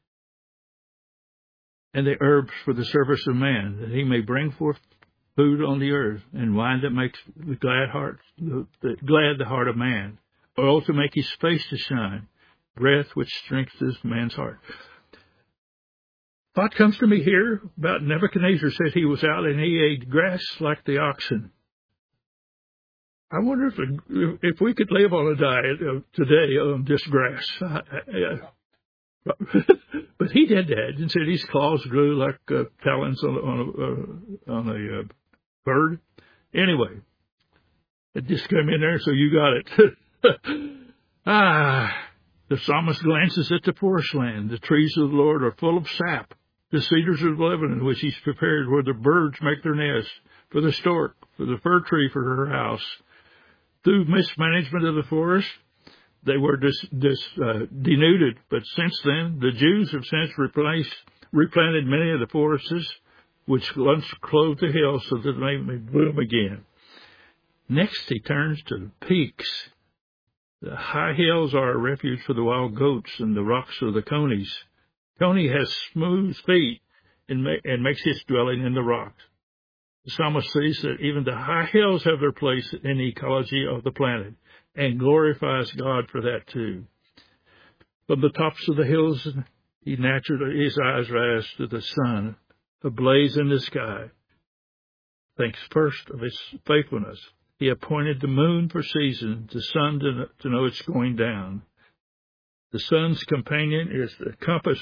and the herbs for the service of man, that he may bring forth food on the earth, and wine that makes the glad heart, the, the, glad the heart of man, oil to make his face to shine, breath which strengthens man's heart. Thought comes to me here about Nebuchadnezzar said he was out and he ate grass like the oxen. I wonder if if we could live on a diet of today on just grass. I, I, but he did that and said his claws grew like uh, talons on, on a, uh, on a uh, bird. Anyway, it just came in there, so you got it. ah, the psalmist glances at the forest land. The trees of the Lord are full of sap. The cedars of Lebanon, which he's prepared, where the birds make their nest, for the stork, for the fir tree for her house. Through mismanagement of the forest, they were dis, dis, uh, denuded, but since then, the Jews have since replaced, replanted many of the forests, which once clothed the hills so that they may bloom again. Next, he turns to the peaks. The high hills are a refuge for the wild goats, and the rocks are the conies. Coney has smooth feet and, ma- and makes his dwelling in the rocks. The psalmist sees that even the high hills have their place in the ecology of the planet, and glorifies God for that too. From the tops of the hills, he naturally, his eyes rise to the sun, ablaze in the sky. Thinks first of his faithfulness. He appointed the moon for seasons, the sun to, to know it's going down. The sun's companion is the compass.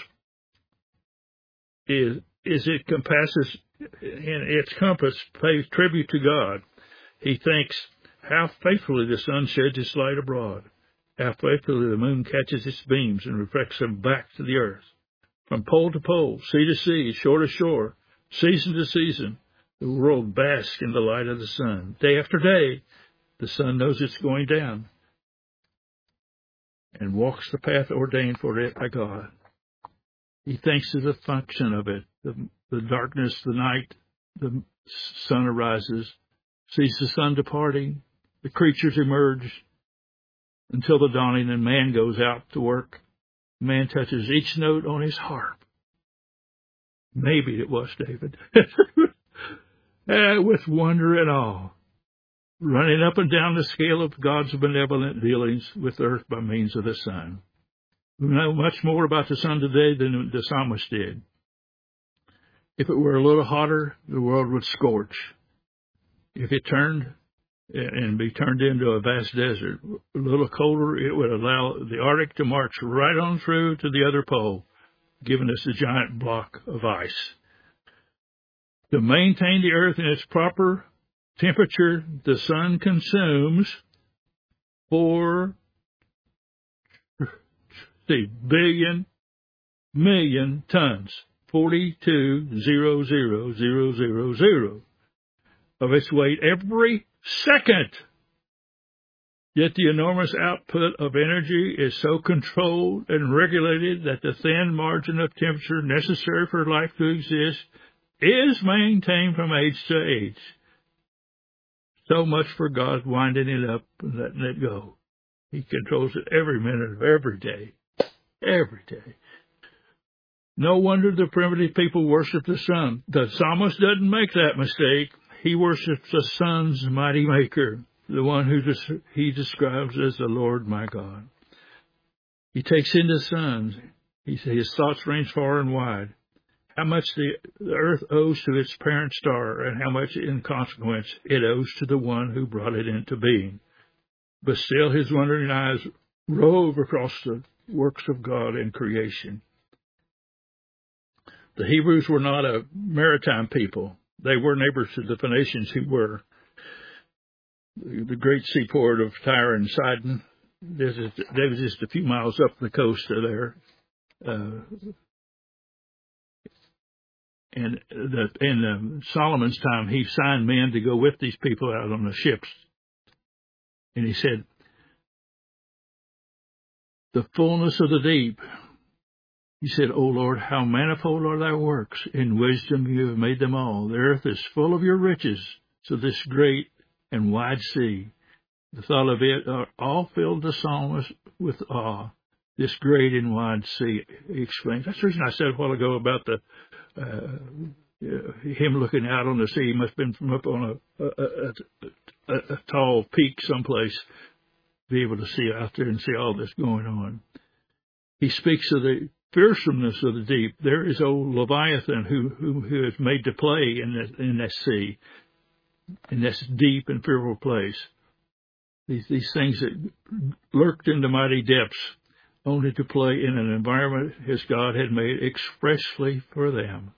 Is, is it compasses in its compass pays tribute to God. He thinks how faithfully the sun sheds its light abroad, how faithfully the moon catches its beams and reflects them back to the earth. From pole to pole, sea to sea, shore to shore, season to season, the world basks in the light of the sun. Day after day, the sun knows it's going down and walks the path ordained for it by God. He thinks of the function of it, the, the darkness, the night, the sun arises, sees the sun departing, the creatures emerge until the dawning, and man goes out to work. Man touches each note on his harp. Maybe it was David. uh, with wonder and awe, running up and down the scale of God's benevolent dealings with earth by means of the sun. We know much more about the sun today than the psalmist did. If it were a little hotter, the world would scorch. If it turned and be turned into a vast desert, a little colder, it would allow the Arctic to march right on through to the other pole, giving us a giant block of ice. To maintain the earth in its proper temperature, the sun consumes four see, billion million tons, forty-two zero zero zero zero zero of its weight every second. Yet the enormous output of energy is so controlled and regulated that the thin margin of temperature necessary for life to exist is maintained from age to age. So much for God winding it up and letting it go. He controls it every minute of every day. Every day. No wonder the primitive people worship the sun. The psalmist doesn't make that mistake. He worships the sun's mighty maker, the one who he describes as the Lord my God. He takes in the sun. He, his thoughts range far and wide. How much the, the earth owes to its parent star, and how much, in consequence, it owes to the one who brought it into being. but still his wondering eyes rove across the works of God in creation. The Hebrews were not a maritime people. They were neighbors to the Phoenicians, who were the great seaport of Tyre and Sidon. They was just a few miles up the coast of there. Uh, and the, in uh, Solomon's time, he signed men to go with these people out on the ships. And he said, the fullness of the deep. He said, O Lord, how manifold are thy works. In wisdom you have made them all. The earth is full of your riches. So this great and wide sea, the thought of it all filled the psalmist with awe. This great and wide sea, he explained. That's the reason I said a while ago about the uh, him looking out on the sea. He must have been from up on a, a, a, a, a tall peak someplace, be able to see out there and see all this going on. He speaks of the fearsomeness of the deep. There is old Leviathan who who, who is made to play in that, in that sea, in this deep and fearful place. These, these things that lurked in the mighty depths, only to play in an environment his God had made expressly for them.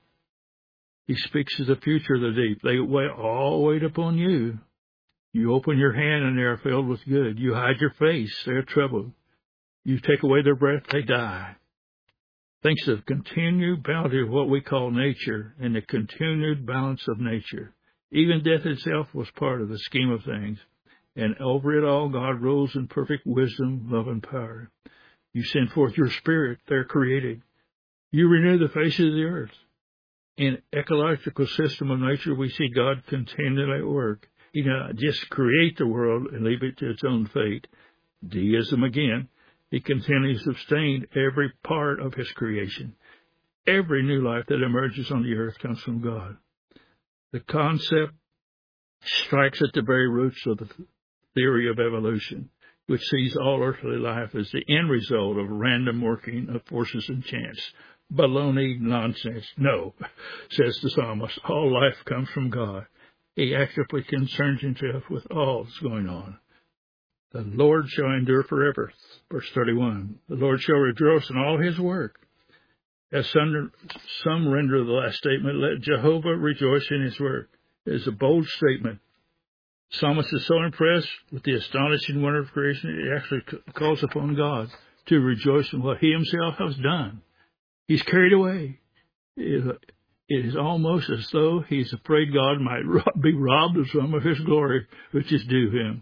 He speaks of the future of the deep. They wait, all wait upon you. You open your hand and they are filled with good. You hide your face, they are troubled. You take away their breath, they die. Thanks to the continued bounty of what we call nature and the continued balance of nature. Even death itself was part of the scheme of things. And over it all, God rules in perfect wisdom, love, and power. You send forth your spirit, they're created. You renew the faces of the earth. In ecological system of nature, we see God continually at work. He not just create the world and leave it to its own fate. Deism again. He continually sustained every part of his creation. Every new life that emerges on the earth comes from God. The concept strikes at the very roots of the theory of evolution, which sees all earthly life as the end result of random working of forces and chance. Baloney, nonsense. No, says the psalmist, all life comes from God. He actively concerns himself with all that's going on. The Lord shall endure forever. Verse thirty-one. The Lord shall rejoice in all his work. As some, some render the last statement, let Jehovah rejoice in his work. It is a bold statement. The psalmist is so impressed with the astonishing wonder of creation, he actually calls upon God to rejoice in what he himself has done. He's carried away. It is almost as though he's afraid God might be robbed of some of his glory, which is due him.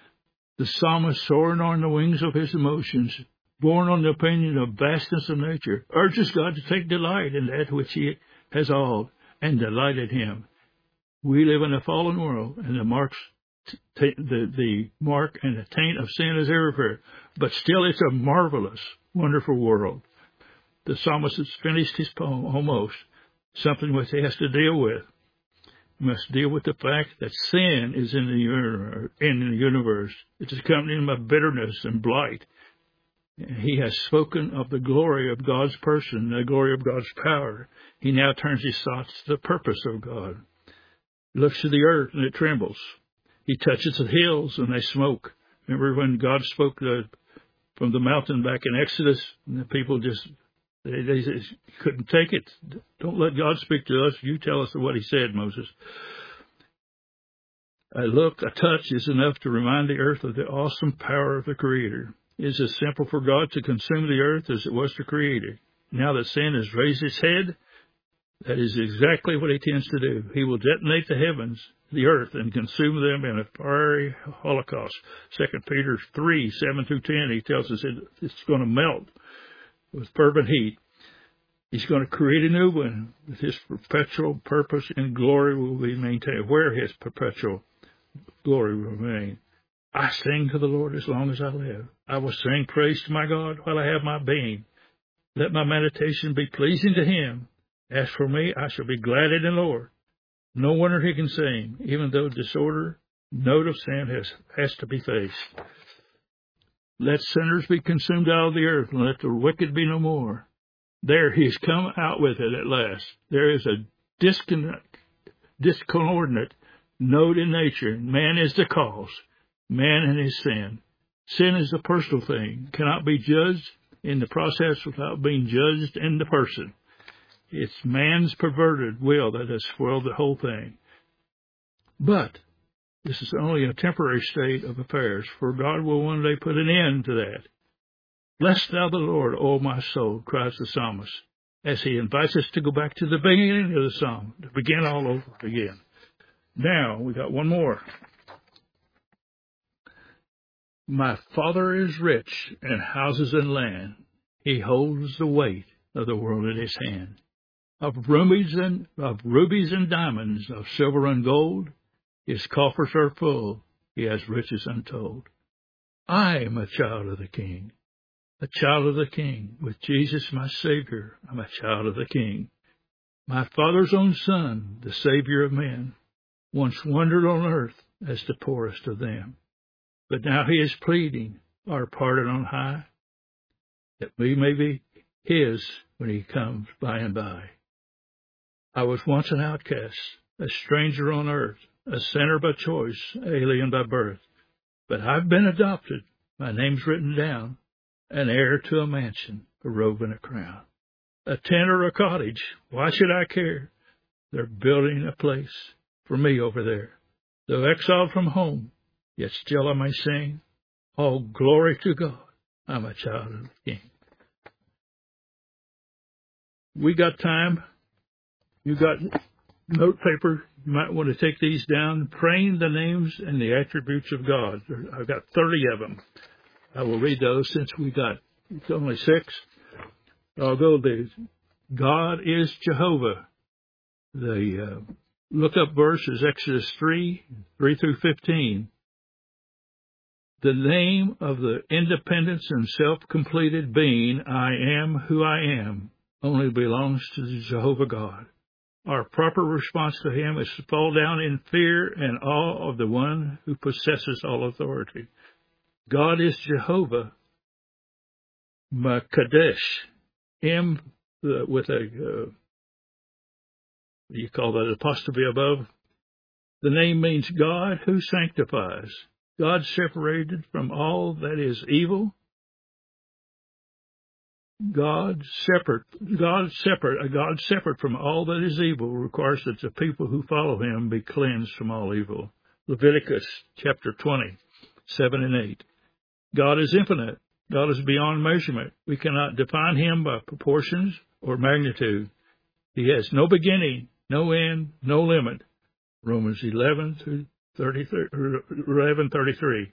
The psalmist, soaring on the wings of his emotions, born on the opinion of vastness of nature, urges God to take delight in that which he has awed and delight in him. We live in a fallen world, and the marks, t- the, the mark and the taint of sin is everywhere. But still, it's a marvelous, wonderful world. The psalmist has finished his poem almost, something which he has to deal with. He must deal with the fact that sin is in the universe. In the universe. It's accompanied by bitterness and blight. He has spoken of the glory of God's person, the glory of God's power. He now turns his thoughts to the purpose of God. He looks to the earth and it trembles. He touches the hills and they smoke. Remember when God spoke the, from the mountain back in Exodus, and the people just They, they just couldn't take it. Don't let God speak to us. You tell us what he said, Moses. A look, a touch is enough to remind the earth of the awesome power of the Creator. It is as simple for God to consume the earth as it was to create it. Now that sin has raised its head, that is exactly what he tends to do. He will detonate the heavens, the earth, and consume them in a fiery holocaust. Second Peter three, seven through ten, he tells us it, it's going to melt with fervent heat. He's going to create a new one. His perpetual purpose and glory will be maintained. Where his perpetual glory will remain. I sing to the Lord as long as I live. I will sing praise to my God while I have my being. Let my meditation be pleasing to him. As for me, I shall be glad in the Lord. No wonder he can sing, even though disorder, note of sin has, has to be faced. Let sinners be consumed out of the earth, and let the wicked be no more. There he has come out with it at last. There is a disconnect, discoordinate note in nature. Man is the cause. Man and his sin. Sin is a personal thing, cannot be judged in the process without being judged in the person. It's man's perverted will that has spoiled the whole thing. But this is only a temporary state of affairs, for God will one day put an end to that. Bless thou the Lord, O my soul, cries the psalmist, as he invites us to go back to the beginning of the psalm, to begin all over again. Now, we got one more. My Father is rich in houses and land. He holds the weight of the world in his hand. Of rubies and of rubies and diamonds, of silver and gold, his coffers are full. He has riches untold. I am a child of the King, a child of the King. With Jesus, my Savior, I'm a child of the King. My Father's own Son, the Savior of men, once wandered on earth as the poorest of them. But now he is pleading our pardon on high, that we may be his when he comes by and by. I was once an outcast, a stranger on earth, a sinner by choice, alien by birth. But I've been adopted, my name's written down, an heir to a mansion, a robe and a crown. A tent or a cottage, why should I care? They're building a place for me over there. Though exiled from home, yet still I may sing, all glory to God, I'm a child of the King. We got time. You got note paper. You might want to take these down. Praying the names and the attributes of God. I've got thirty of them. I will read those since we got it's only six. I'll go the God is Jehovah. The uh, look-up verse is Exodus three, three through fifteen. The name of the independence and self-completed being, I am who I am, only belongs to Jehovah God. Our proper response to him is to fall down in fear and awe of the one who possesses all authority. God is Jehovah Makadesh. M uh, with a, uh, what do you call that, apostrophe above? The name means God who sanctifies. God separated from all that is evil. God separate, God separate, a God separate from all that is evil requires that the people who follow him be cleansed from all evil. Leviticus chapter twenty, seven and eight. God is infinite. God is beyond measurement. We cannot define him by proportions or magnitude. He has no beginning, no end, no limit. Romans eleven through thirty-three, eleven thirty-three.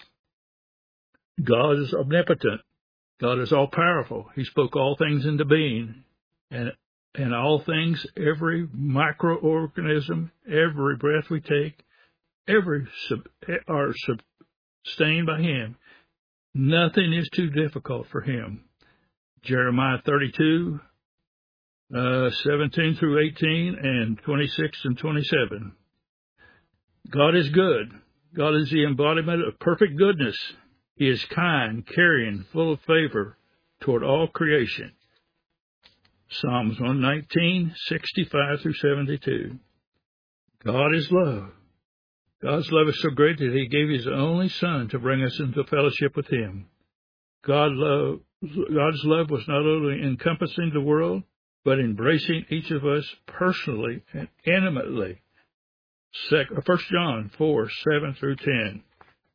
God is omnipotent. God is all-powerful. He spoke all things into being, and and all things, every microorganism, every breath we take, every sub, are sustained by him. Nothing is too difficult for him. Jeremiah thirty-two, uh, seventeen through eighteen, and twenty-six and twenty-seven. God is good. God is the embodiment of perfect goodness. He is kind, caring, full of favor toward all creation. Psalms one nineteen, sixty-five through seventy-two. God is love. God's love is so great that he gave his only Son to bring us into fellowship with him. God love, God's love was not only encompassing the world, but embracing each of us personally and intimately. First John four, seven through ten.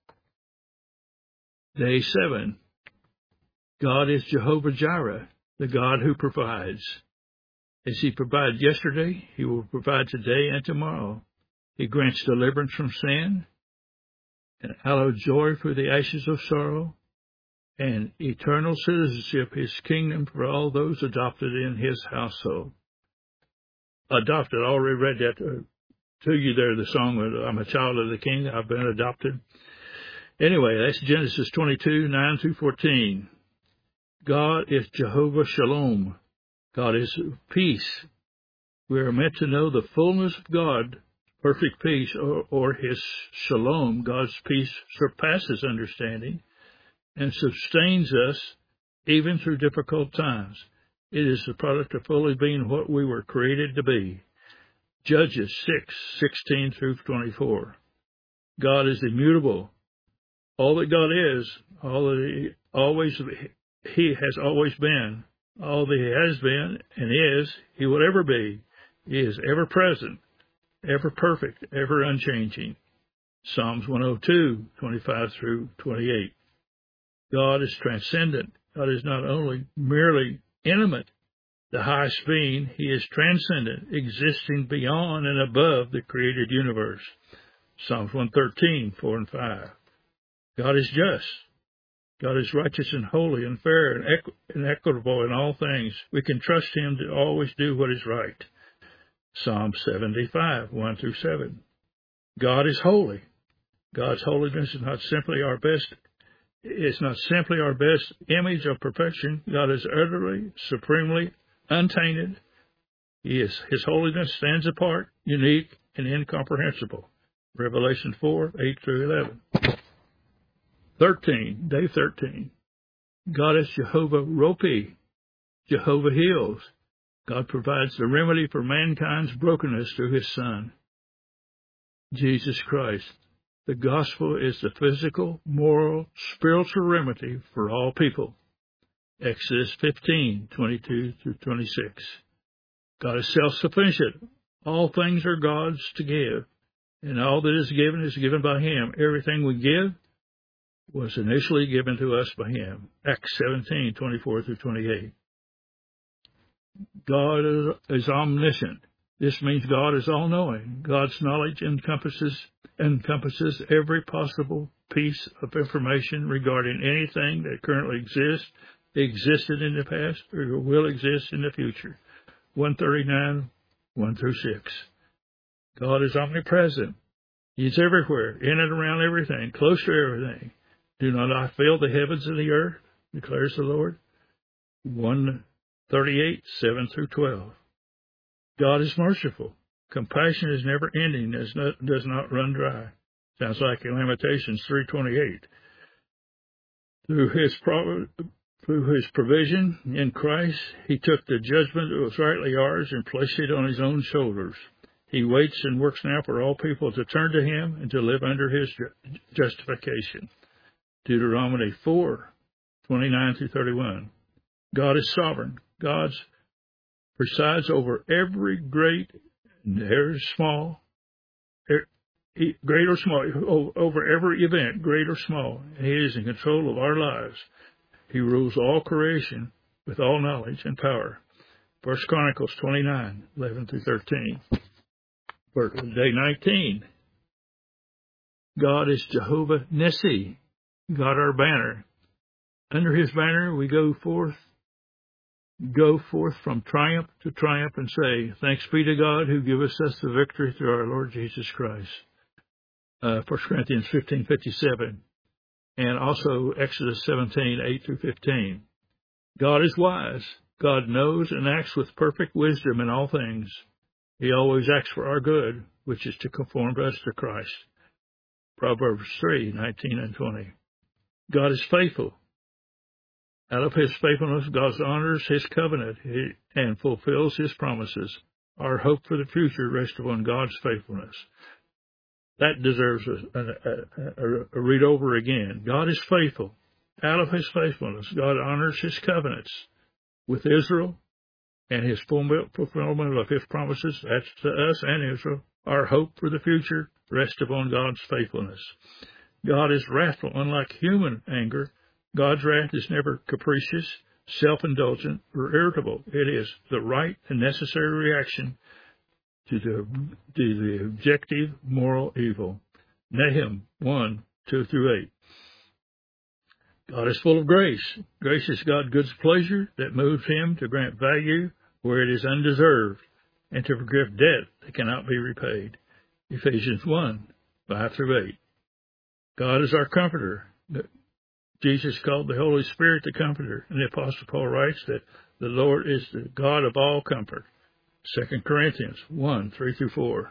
Day seven. God is Jehovah Jireh, the God who provides. As he provided yesterday, he will provide today and tomorrow. He grants deliverance from sin, and hallowed joy for the ashes of sorrow, and eternal citizenship, his kingdom for all those adopted in his household. Adopted, I already read that to, to you there, the song, I'm a child of the King, I've been adopted. Anyway, that's Genesis twenty-two, nine through fourteen. God is Jehovah Shalom. God is peace. We are meant to know the fullness of God, perfect peace, or, or his Shalom. God's peace surpasses understanding and sustains us even through difficult times. It is the product of fully being what we were created to be. Judges six, sixteen through twenty-four. God is immutable. all that God is, all that he always he has always been, all that he has been and is, he will ever be. He is ever present, ever perfect, ever unchanging. Psalms one oh two, twenty-five through twenty-eight. God is transcendent. God is not only merely intimate, the highest being, he is transcendent, existing beyond and above the created universe. Psalms one thirteen, four and five. God is just. God is righteous and holy and fair and, equ- and equitable in all things. We can trust him to always do what is right. Psalm seventy-five, one through seven. God is holy. God's holiness is not simply our best It's not simply our best image of perfection. God is utterly, supremely untainted. He is, his holiness stands apart, unique, and incomprehensible. Revelation four, eight through eleven. thirteen, day thirteen. God is Jehovah Rohi. Jehovah heals. God provides the remedy for mankind's brokenness through his Son, Jesus Christ. The gospel is the physical, moral, spiritual remedy for all people. Exodus fifteen, twenty-two through twenty-six. God is self-sufficient. All things are God's to give, and all that is given is given by him. Everything we give was initially given to us by him. Acts seventeen, twenty-four through twenty-eight. God is, is omniscient. This means God is all-knowing. God's knowledge encompasses encompasses every possible piece of information regarding anything that currently exists, existed in the past, or will exist in the future. one thirty-nine, one through six. God is omnipresent. He's everywhere, in and around everything, close to everything. Do not I fill the heavens and the earth, declares the Lord. one thirty-eight, seven through twelve. God is merciful. Compassion is never ending, does not, does not run dry. Sounds like in Lamentations three twenty-eight. Through his, pro, through his provision in Christ, he took the judgment that was rightly ours and placed it on his own shoulders. He waits and works now for all people to turn to him and to live under his justification. Deuteronomy four, twenty-nine through thirty-one. God is sovereign. God presides over every great and small, great or small, over every event, great or small. He is in control of our lives. He rules all creation with all knowledge and power. First Chronicles twenty-nine, eleven through thirteen. Day nineteen. God is Jehovah Nissi, God our banner. Under his banner we go forth, go forth from triumph to triumph and say, thanks be to God who giveth us the victory through our Lord Jesus Christ. Uh, First Corinthians fifteen fifty-seven, and also Exodus seventeen, eight through fifteen. God is wise. God knows and acts with perfect wisdom in all things. He always acts for our good, which is to conform us to Christ. Proverbs three, nineteen and twenty. God is faithful. Out of his faithfulness, God honors his covenant and fulfills his promises. Our hope for the future rests upon God's faithfulness. That deserves a, a, a, a read over again. God is faithful. Out of his faithfulness, God honors his covenants with Israel and his fulfillment of his promises. That's to us and Israel. Our hope for the future rests upon God's faithfulness. God is wrathful, unlike human anger. God's wrath is never capricious, self-indulgent, or irritable. It is the right and necessary reaction to the, to the objective moral evil. Nahum one, two through eight. God is full of grace. Grace is God's good pleasure that moves him to grant value where it is undeserved and to forgive debt that cannot be repaid. Ephesians one, five through eight. God is our comforter. Jesus called the Holy Spirit the Comforter, and the Apostle Paul writes that the Lord is the God of all comfort. Second Corinthians one, three through four.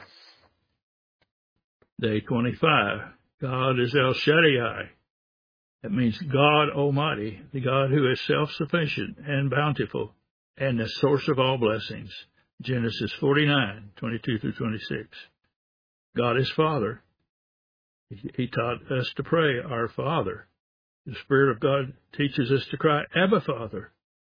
Day twenty-five. God is El Shaddai. That means God Almighty, the God who is self-sufficient and bountiful, and the source of all blessings. Genesis forty-nine, twenty-two through twenty-six. God is Father. He, he taught us to pray, Our Father. The Spirit of God teaches us to cry, Abba, Father.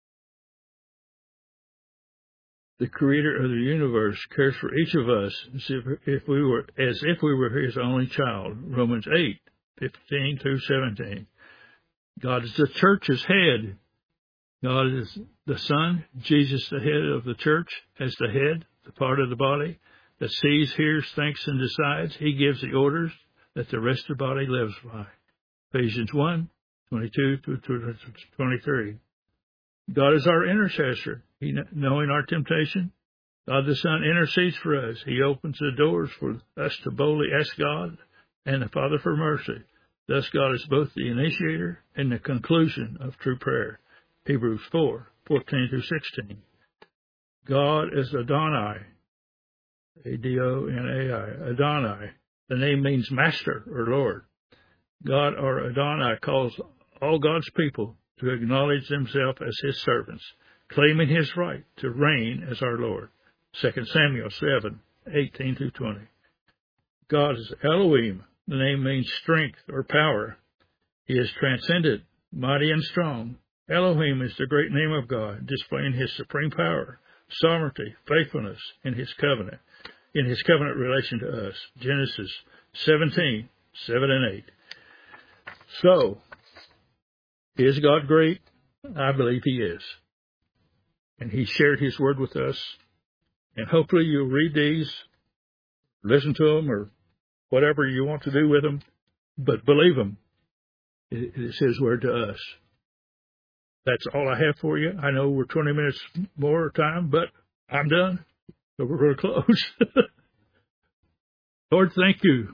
The Creator of the universe cares for each of us as if, if we were as if we were His only child. Romans eight, fifteen through seventeen. God is the church's head. God is the Son, Jesus the head of the church, as the head, the part of the body that sees, hears, thinks, and decides. He gives the orders that the rest of the body lives by. Ephesians one, twenty-two through twenty-three. God is our intercessor. He, knowing our temptation, God the Son intercedes for us. He opens the doors for us to boldly ask God and the Father for mercy. Thus, God is both the initiator and the conclusion of true prayer. Hebrews four, fourteen through sixteen. God is Adonai, A D O N A I, Adonai. The name means master or Lord. God, or Adonai, calls all God's people to acknowledge themselves as His servants, claiming His right to reign as our Lord. Second Samuel seven, eighteen through twenty. God is Elohim. The name means strength or power. He is transcendent, mighty, and strong. Elohim is the great name of God, displaying His supreme power, sovereignty, faithfulness in His covenant, in His covenant relation to us. Genesis seventeen, seven and eight. So, is God great? I believe He is. And He shared His word with us. And hopefully you'll read these, listen to them, or whatever you want to do with them, but believe them. It's His word to us. That's all I have for you. I know we're twenty minutes more time, but I'm done. So we're going to close. Lord, thank you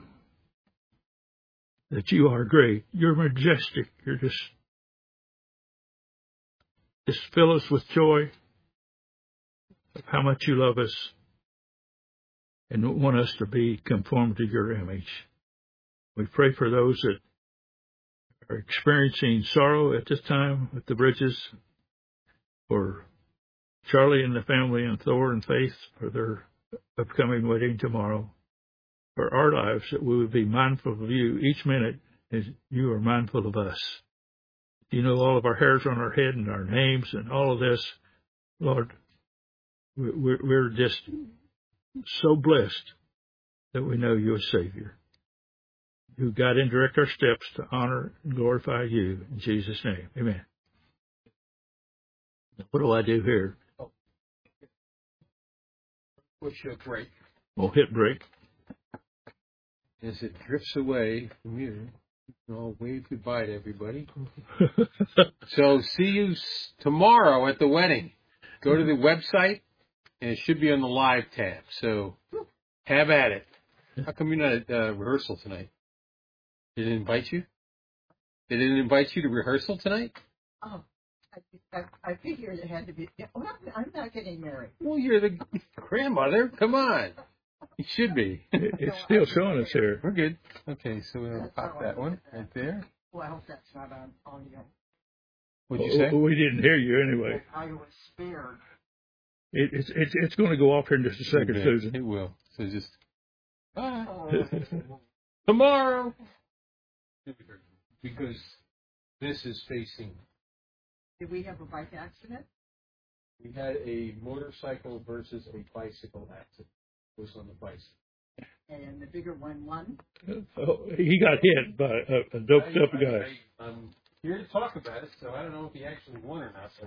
that you are great. You're majestic. You're just, just fill us with joy of how much you love us and want us to be conformed to your image. We pray for those that are experiencing sorrow at this time with the Bridges, for Charlie and the family, and Thor and Faith for their upcoming wedding tomorrow. For our lives, that we would be mindful of you each minute as you are mindful of us. You know all of our hairs on our head and our names and all of this. Lord, we're just so blessed that we know you as Savior, who guide and direct our steps to honor and glorify you. In Jesus' name, amen. What do I do here? Oh. Push your break. We'll hit break. As it drifts away from you, I'll wave goodbye to everybody. So see you tomorrow at the wedding. Go to the website, and it should be on the live tab. So have at it. How come you're not at uh, rehearsal tonight? They didn't invite you? They didn't invite you to rehearsal tonight? Oh, I, I, I figured it had to be. Oh, I'm not getting married. Well, you're the grandmother. Come on. You should be. It's still showing us here. We're good. Okay, so we'll pop that one right there. Well, I hope that's not on audio. What'd you say? Well, we didn't hear you anyway. I was spared. It, it's it's it's going to go off here in just a second, Okay, Susan. it will. So just bye. Oh. Tomorrow. Because this is facing. Did we have a bike accident? We had a motorcycle versus a bicycle accident. It was on the bicycle. And the bigger one won? Oh, he got hit by a, a doped up guy. I, I, I'm here to talk about it, so I don't know if he actually won or not.